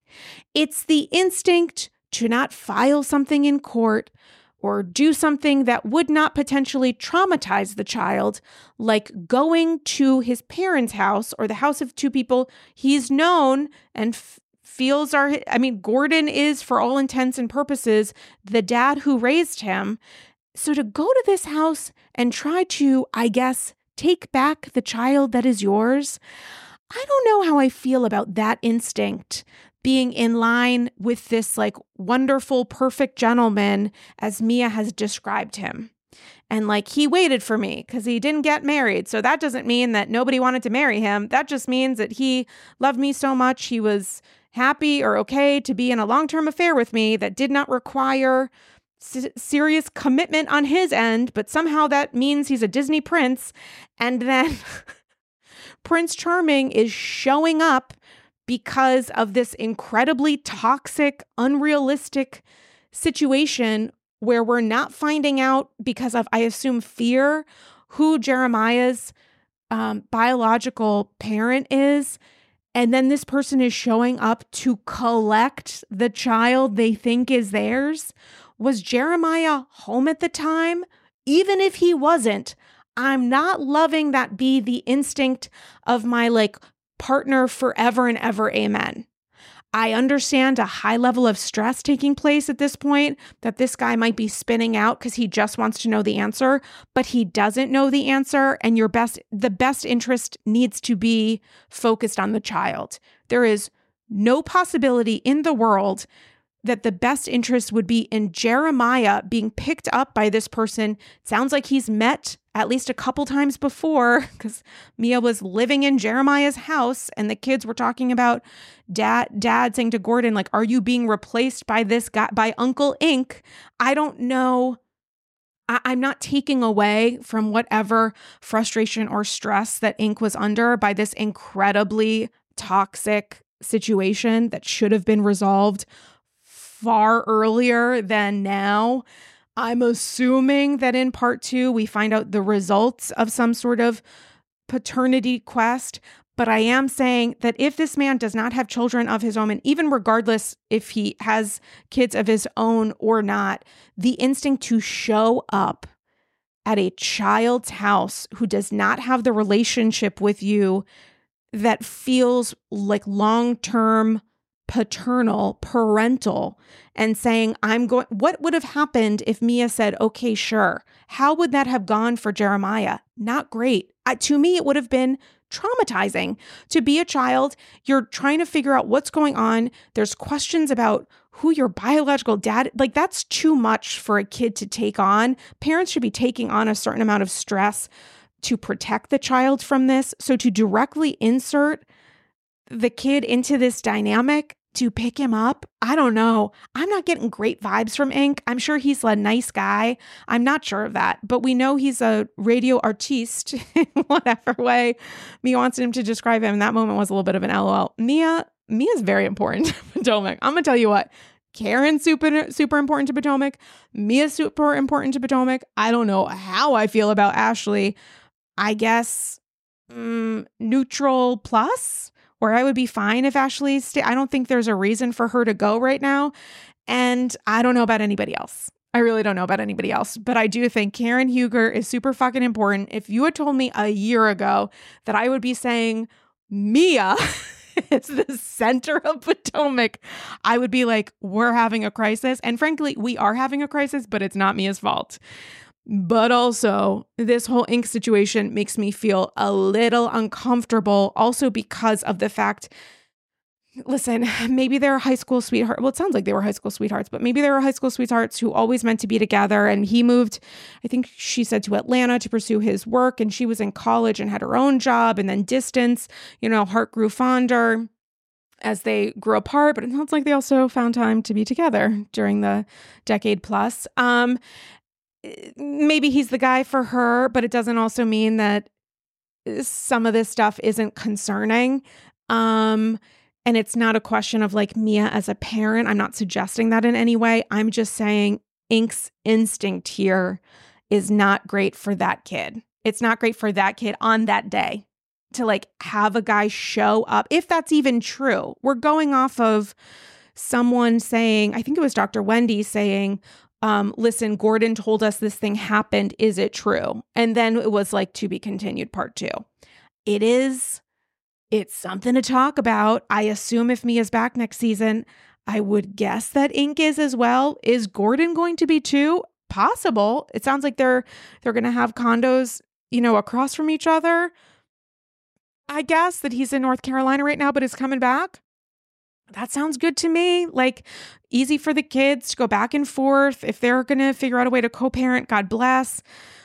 It's the instinct to not file something in court or do something that would not potentially traumatize the child, like going to his parents' house or the house of two people he's known and f- feels are, I mean, Gordon is, for all intents and purposes, the dad who raised him. So to go to this house and try to, I guess, take back the child that is yours, I don't know how I feel about that instinct being in line with this like wonderful, perfect gentleman as Mia has described him. And like, he waited for me because he didn't get married. So that doesn't mean that nobody wanted to marry him. That just means that he loved me so much he was happy or okay to be in a long-term affair with me that did not require s- serious commitment on his end. But somehow that means he's a Disney prince. And then Prince Charming is showing up because of this incredibly toxic, unrealistic situation where we're not finding out because of, I assume, fear, who Jeremiah's um, biological parent is. And then this person is showing up to collect the child they think is theirs. Was Jeremiah home at the time? Even if he wasn't, I'm not loving that be the instinct of my like partner forever and ever. Amen. I understand a high level of stress taking place at this point, that this guy might be spinning out because he just wants to know the answer, but he doesn't know the answer. And your best, the best interest needs to be focused on the child. There is no possibility in the world that the best interest would be in Jeremiah being picked up by this person. It sounds like he's met at least a couple times before because Mia was living in Jeremiah's house and the kids were talking about dad, dad saying to Gordon, like, are you being replaced by this guy, by Uncle Ink? I don't know. I- I'm not taking away from whatever frustration or stress that Ink was under by this incredibly toxic situation that should have been resolved far earlier than now. I'm assuming that in part two, we find out the results of some sort of paternity quest. But I am saying that if this man does not have children of his own, and even regardless if he has kids of his own or not, the instinct to show up at a child's house who does not have the relationship with you that feels like long-term paternal, parental, and saying, I'm going, what would have happened if Mia said, okay, sure. How would that have gone for Jeremiah? Not great. Uh, to me, it would have been traumatizing to be a child. You're trying to figure out what's going on. There's questions about who your biological dad, like that's too much for a kid to take on. Parents should be taking on a certain amount of stress to protect the child from this. So to directly insert the kid into this dynamic to pick him up, I don't know. I'm not getting great vibes from Ink. I'm sure he's a nice guy. I'm not sure of that, but we know he's a radio artiste in whatever way Mia wants him to describe him. That moment was a little bit of an L O L. Mia, Mia's very important to Potomac. I'm going to tell you what, Karen's super, super important to Potomac. Mia's super important to Potomac. I don't know how I feel about Ashley. I guess mm, neutral plus, where I would be fine if Ashley stayed. I don't think there's a reason for her to go right now. And I don't know about anybody else. I really don't know about anybody else. But I do think Karen Huger is super fucking important. If you had told me a year ago that I would be saying Mia is the center of Potomac, I would be like, we're having a crisis. And frankly, we are having a crisis, but it's not Mia's fault. But also, this whole Ink situation makes me feel a little uncomfortable also because of the fact, listen, maybe they're high school sweethearts. Well, it sounds like they were high school sweethearts, but maybe they were high school sweethearts who always meant to be together. And he moved, I think she said, to Atlanta to pursue his work. And she was in college and had her own job, and then distance, you know, heart grew fonder as they grew apart. But it sounds like they also found time to be together during the decade plus. Um, Maybe he's the guy for her, but it doesn't also mean that some of this stuff isn't concerning. Um, and it's not a question of like Mia as a parent. I'm not suggesting that in any way. I'm just saying Ink's instinct here is not great for that kid. It's not great for that kid on that day. to like have a guy show up, if that's even true. We're going off of someone saying, I think it was Doctor Wendy saying, um, listen, Gordon told us this thing happened. Is it true? And then it was like, to be continued part two. It is, it's something to talk about. I assume if Mia's back next season, I would guess that Ink is as well. Is Gordon going to be too? Possible. It sounds like they're, they're going to have condos, you know, across from each other. I guess that he's in North Carolina right now, but is coming back. That sounds good to me. Like, easy for the kids to go back and forth. If they're going to figure out a way to co-parent, God bless.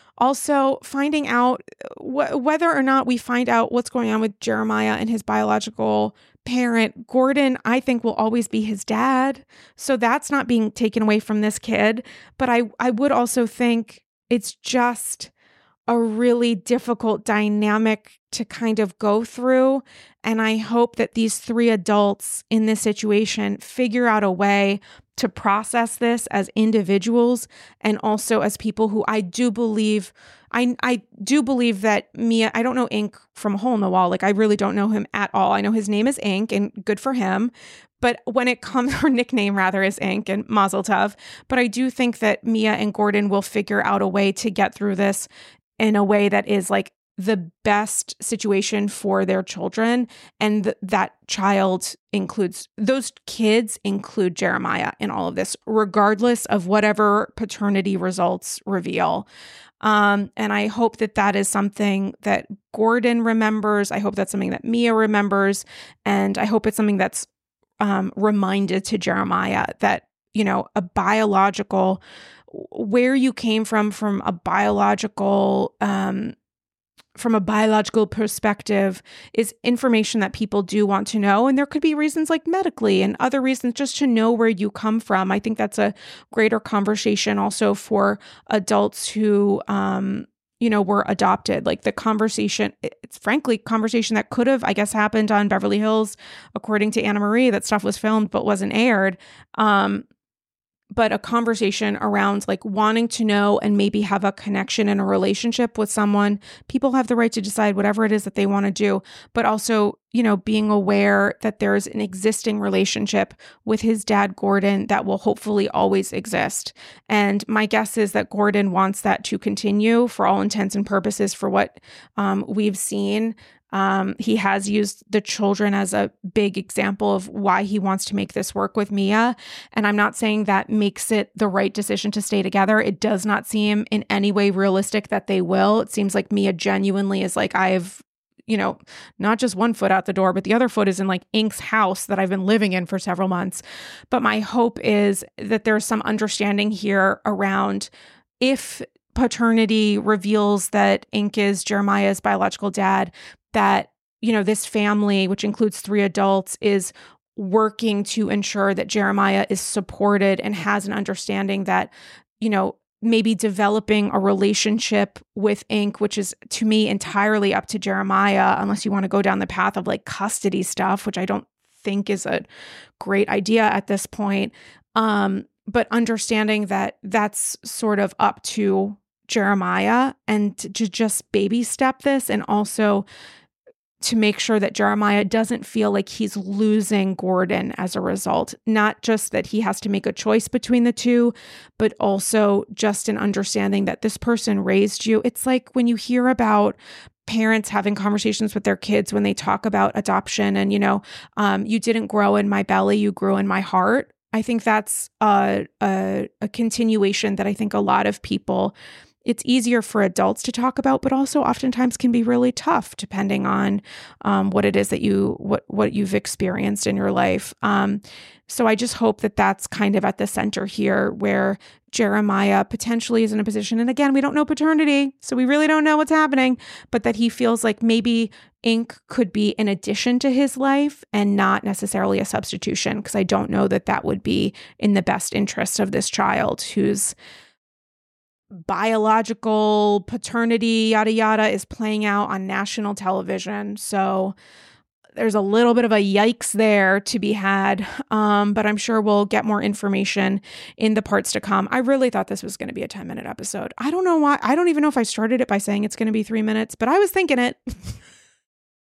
Also, finding out wh- whether or not we find out what's going on with Jeremiah and his biological parent, Gordon, I think will always be his dad. So that's not being taken away from this kid. But I, I would also think it's just a really difficult dynamic to kind of go through. And I hope that these three adults in this situation figure out a way to process this as individuals and also as people who I do believe, I I do believe that Mia, I don't know Ink from a hole in the wall. Like, I really don't know him at all. I know his name is Ink and good for him. But when it comes, her nickname rather is Ink and Mazel Tov. But I do think that Mia and Gordon will figure out a way to get through this in a way that is like the best situation for their children. And th- that child includes, those kids include Jeremiah in all of this, regardless of whatever paternity results reveal. Um, and I hope that that is something that Gordon remembers. I hope that's something that Mia remembers. And I hope it's something that's um, reminded to Jeremiah that, you know, a biological, where you came from, from a biological, um, from a biological perspective is information that people do want to know. And there could be reasons like medically and other reasons just to know where you come from. I think that's a greater conversation also for adults who, um, you know, were adopted. Like the conversation, it's frankly conversation that could have, I guess, happened on Beverly Hills, according to Anna Marie. That stuff was filmed but wasn't aired. Um, but a conversation around like wanting to know and maybe have a connection and a relationship with someone. People have the right to decide whatever it is that they want to do, but also, you know, being aware that there's an existing relationship with his dad, Gordon, that will hopefully always exist. And my guess is that Gordon wants that to continue for all intents and purposes for what um, we've seen. Um, he has used the children as a big example of why he wants to make this work with Mia. And I'm not saying that makes it the right decision to stay together. It does not seem in any way realistic that they will. It seems like Mia genuinely is like, I've, you know, not just one foot out the door, but the other foot is in like Ink's house that I've been living in for several months. But my hope is that there's some understanding here around if paternity reveals that Ink is Jeremiah's biological dad, that, you know, this family, which includes three adults, is working to ensure that Jeremiah is supported and has an understanding that, you know, maybe developing a relationship with Ink, which is to me entirely up to Jeremiah, unless you want to go down the path of like custody stuff, which I don't think is a great idea at this point. Um, but understanding that that's sort of up to Jeremiah and to just baby step this, and also to make sure that Jeremiah doesn't feel like he's losing Gordon as a result. Not just that he has to make a choice between the two, but also just an understanding that this person raised you. It's like when you hear about parents having conversations with their kids when they talk about adoption and, you know, um, you didn't grow in my belly, you grew in my heart. I think that's a, a, a continuation that I think a lot of people, it's easier for adults to talk about, but also oftentimes can be really tough depending on um, what it is that you, what, what you've experienced in your life. Um, so I just hope that that's kind of at the center here, where Jeremiah potentially is in a position, and again, we don't know paternity, so we really don't know what's happening, but that he feels like maybe Ink could be an addition to his life and not necessarily a substitution, because I don't know that that would be in the best interest of this child who's biological paternity, yada, yada, is playing out on national television. So there's a little bit of a yikes there to be had. Um, but I'm sure we'll get more information in the parts to come. I really thought this was going to be a ten minute episode. I don't know why. I don't even know if I started it by saying it's going to be three minutes, but I was thinking it.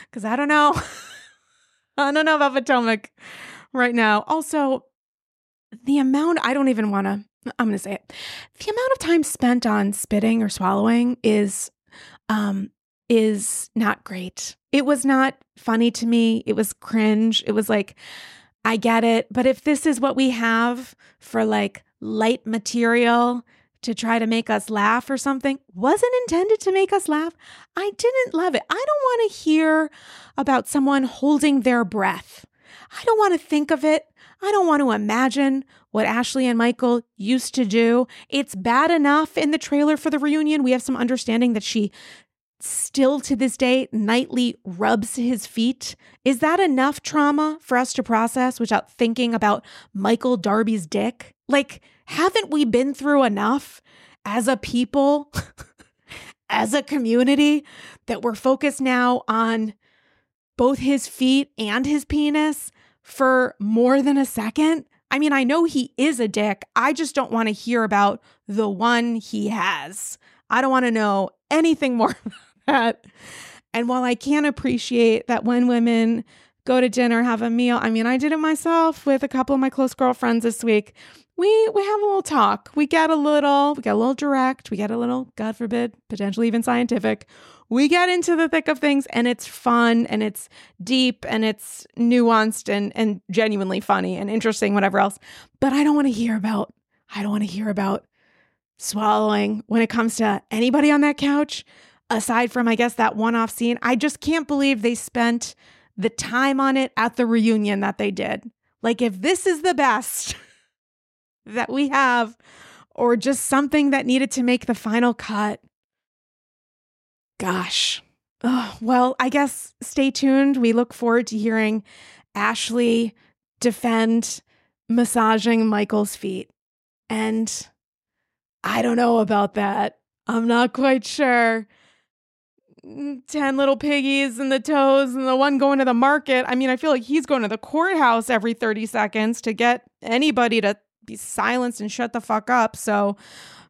Because I don't know. I don't know about Potomac right now. Also, the amount, I don't even want to, I'm going to say it. The amount of time spent on spitting or swallowing is, um, is not great. It was not funny to me. It was cringe. It was like, I get it. But if this is what we have for like light material to try to make us laugh or something, wasn't intended to make us laugh, I didn't love it. I don't want to hear about someone holding their breath. I don't want to think of it. I don't want to imagine what Ashley and Michael used to do. It's bad enough in the trailer for the reunion. We have some understanding that she still to this day nightly rubs his feet. Is that enough trauma for us to process without thinking about Michael Darby's dick? Like, haven't we been through enough as a people, as a community, that we're focused now on both his feet and his penis for more than a second? I mean, I know he is a dick. I just don't want to hear about the one he has. I don't want to know anything more about that. And while I can appreciate that when women go to dinner, have a meal, I mean, I did it myself with a couple of my close girlfriends this week. We we have a little talk. We get a little, we get a little direct. We get a little, God forbid, potentially even scientific. We get into the thick of things, and it's fun, and it's deep, and it's nuanced, and and genuinely funny and interesting, whatever else. But I don't want to hear about, I don't want to hear about swallowing when it comes to anybody on that couch, aside from, I guess, that one-off scene. I just can't believe they spent the time on it at the reunion that they did. Like, if this is the best that we have, or just something that needed to make the final cut, gosh. Oh, well, I guess stay tuned. We look forward to hearing Ashley defend massaging Michael's feet. And I don't know about that. I'm not quite sure. ten little piggies and the toes and the one going to the market. I mean, I feel like he's going to the courthouse every thirty seconds to get anybody to be silenced and shut the fuck up. So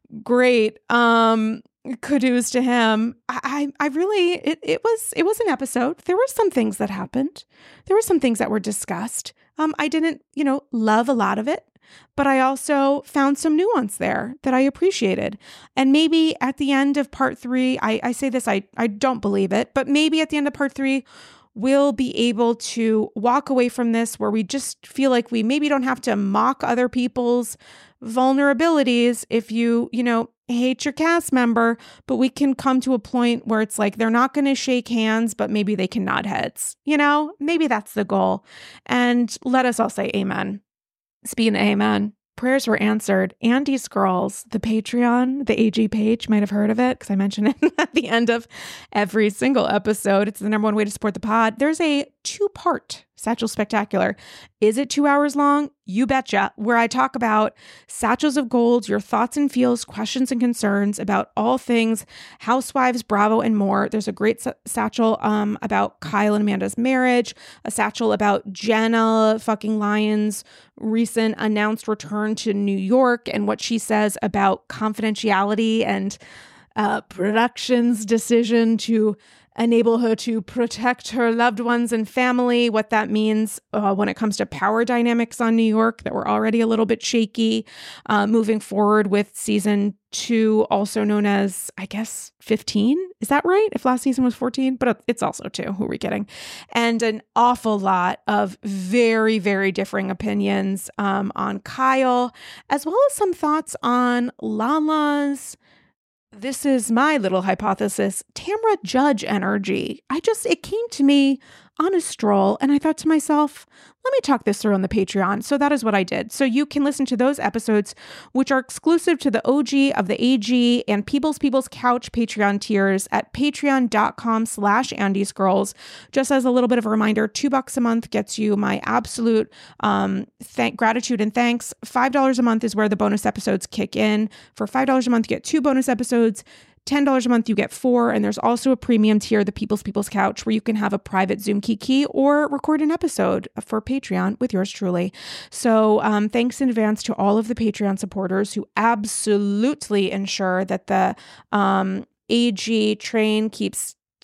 great. Um, kudos to him. I, I really, it, it was, it was an episode. There were some things that happened. There were some things that were discussed. Um, I didn't, you know, love a lot of it, but I also found some nuance there that I appreciated. And maybe at the end of part three, I, I say this, I, I don't believe it, but maybe at the end of part three, we'll be able to walk away from this where we just feel like we maybe don't have to mock other people's vulnerabilities if you, you know, hate your cast member, but we can come to a point where it's like they're not going to shake hands, but maybe they can nod heads. You know, maybe that's the goal. And let us all say amen. Speaking of amen, prayers were answered. Andy's Girls, the Patreon, the A G page, might have heard of it because I mention it at the end of every single episode. It's the number one way to support the pod. There's a two-part Satchel Spectacular. Is it two hours long? You betcha. Where I talk about Satchels of Gold, your thoughts and feels, questions and concerns about all things Housewives, Bravo, and more. There's a great s- satchel um, about Kyle and Amanda's marriage, a satchel about Jenna fucking Lyons' recent announced return to New York and what she says about confidentiality and uh, production's decision to enable her to protect her loved ones and family, what that means uh, when it comes to power dynamics on New York that were already a little bit shaky, uh, moving forward with season two, also known as, I guess, fifteen. Is that right? If last season was fourteen, but it's also two. Who are we kidding? And an awful lot of very, very differing opinions um, on Kyle, as well as some thoughts on Lala's, this is my little hypothesis, Tamra Judge energy. I just, it came to me on a stroll and I thought to myself, let me talk this through on the Patreon. So that is what I did. So you can listen to those episodes, which are exclusive to the O G of the A G and People's People's Couch Patreon tiers at patreon.com slash Andy's Girls. Just as a little bit of a reminder, two bucks a month gets you my absolute um, thank gratitude and thanks. Five dollars a month is where the bonus episodes kick in. For five dollars a month, you get two bonus episodes. ten dollars a month, you get four. And there's also a premium tier, the People's People's Couch, where you can have a private Zoom Kiki or record an episode for Patreon with yours truly. So um, thanks in advance to all of the Patreon supporters who absolutely ensure that the um, A G train keeps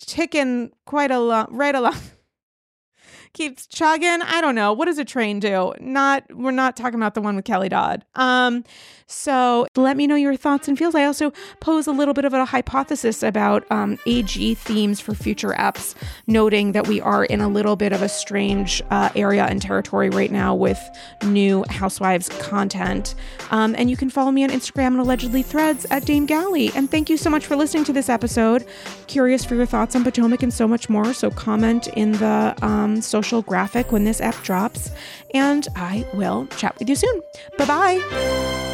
ticking quite a lot, right along. Keeps chugging. I don't know. What does a train do? Not, we're not talking about the one with Kelly Dodd. Um, so let me know your thoughts and feels. I also pose a little bit of a hypothesis about um, A G themes for future eps, noting that we are in a little bit of a strange uh, area and territory right now with new Housewives content. Um, and you can follow me on Instagram and allegedly Threads at Dame Galley. And thank you so much for listening to this episode. Curious for your thoughts on Potomac and so much more. So comment in the um, social graphic when this app drops. And I will chat with you soon. Bye-bye.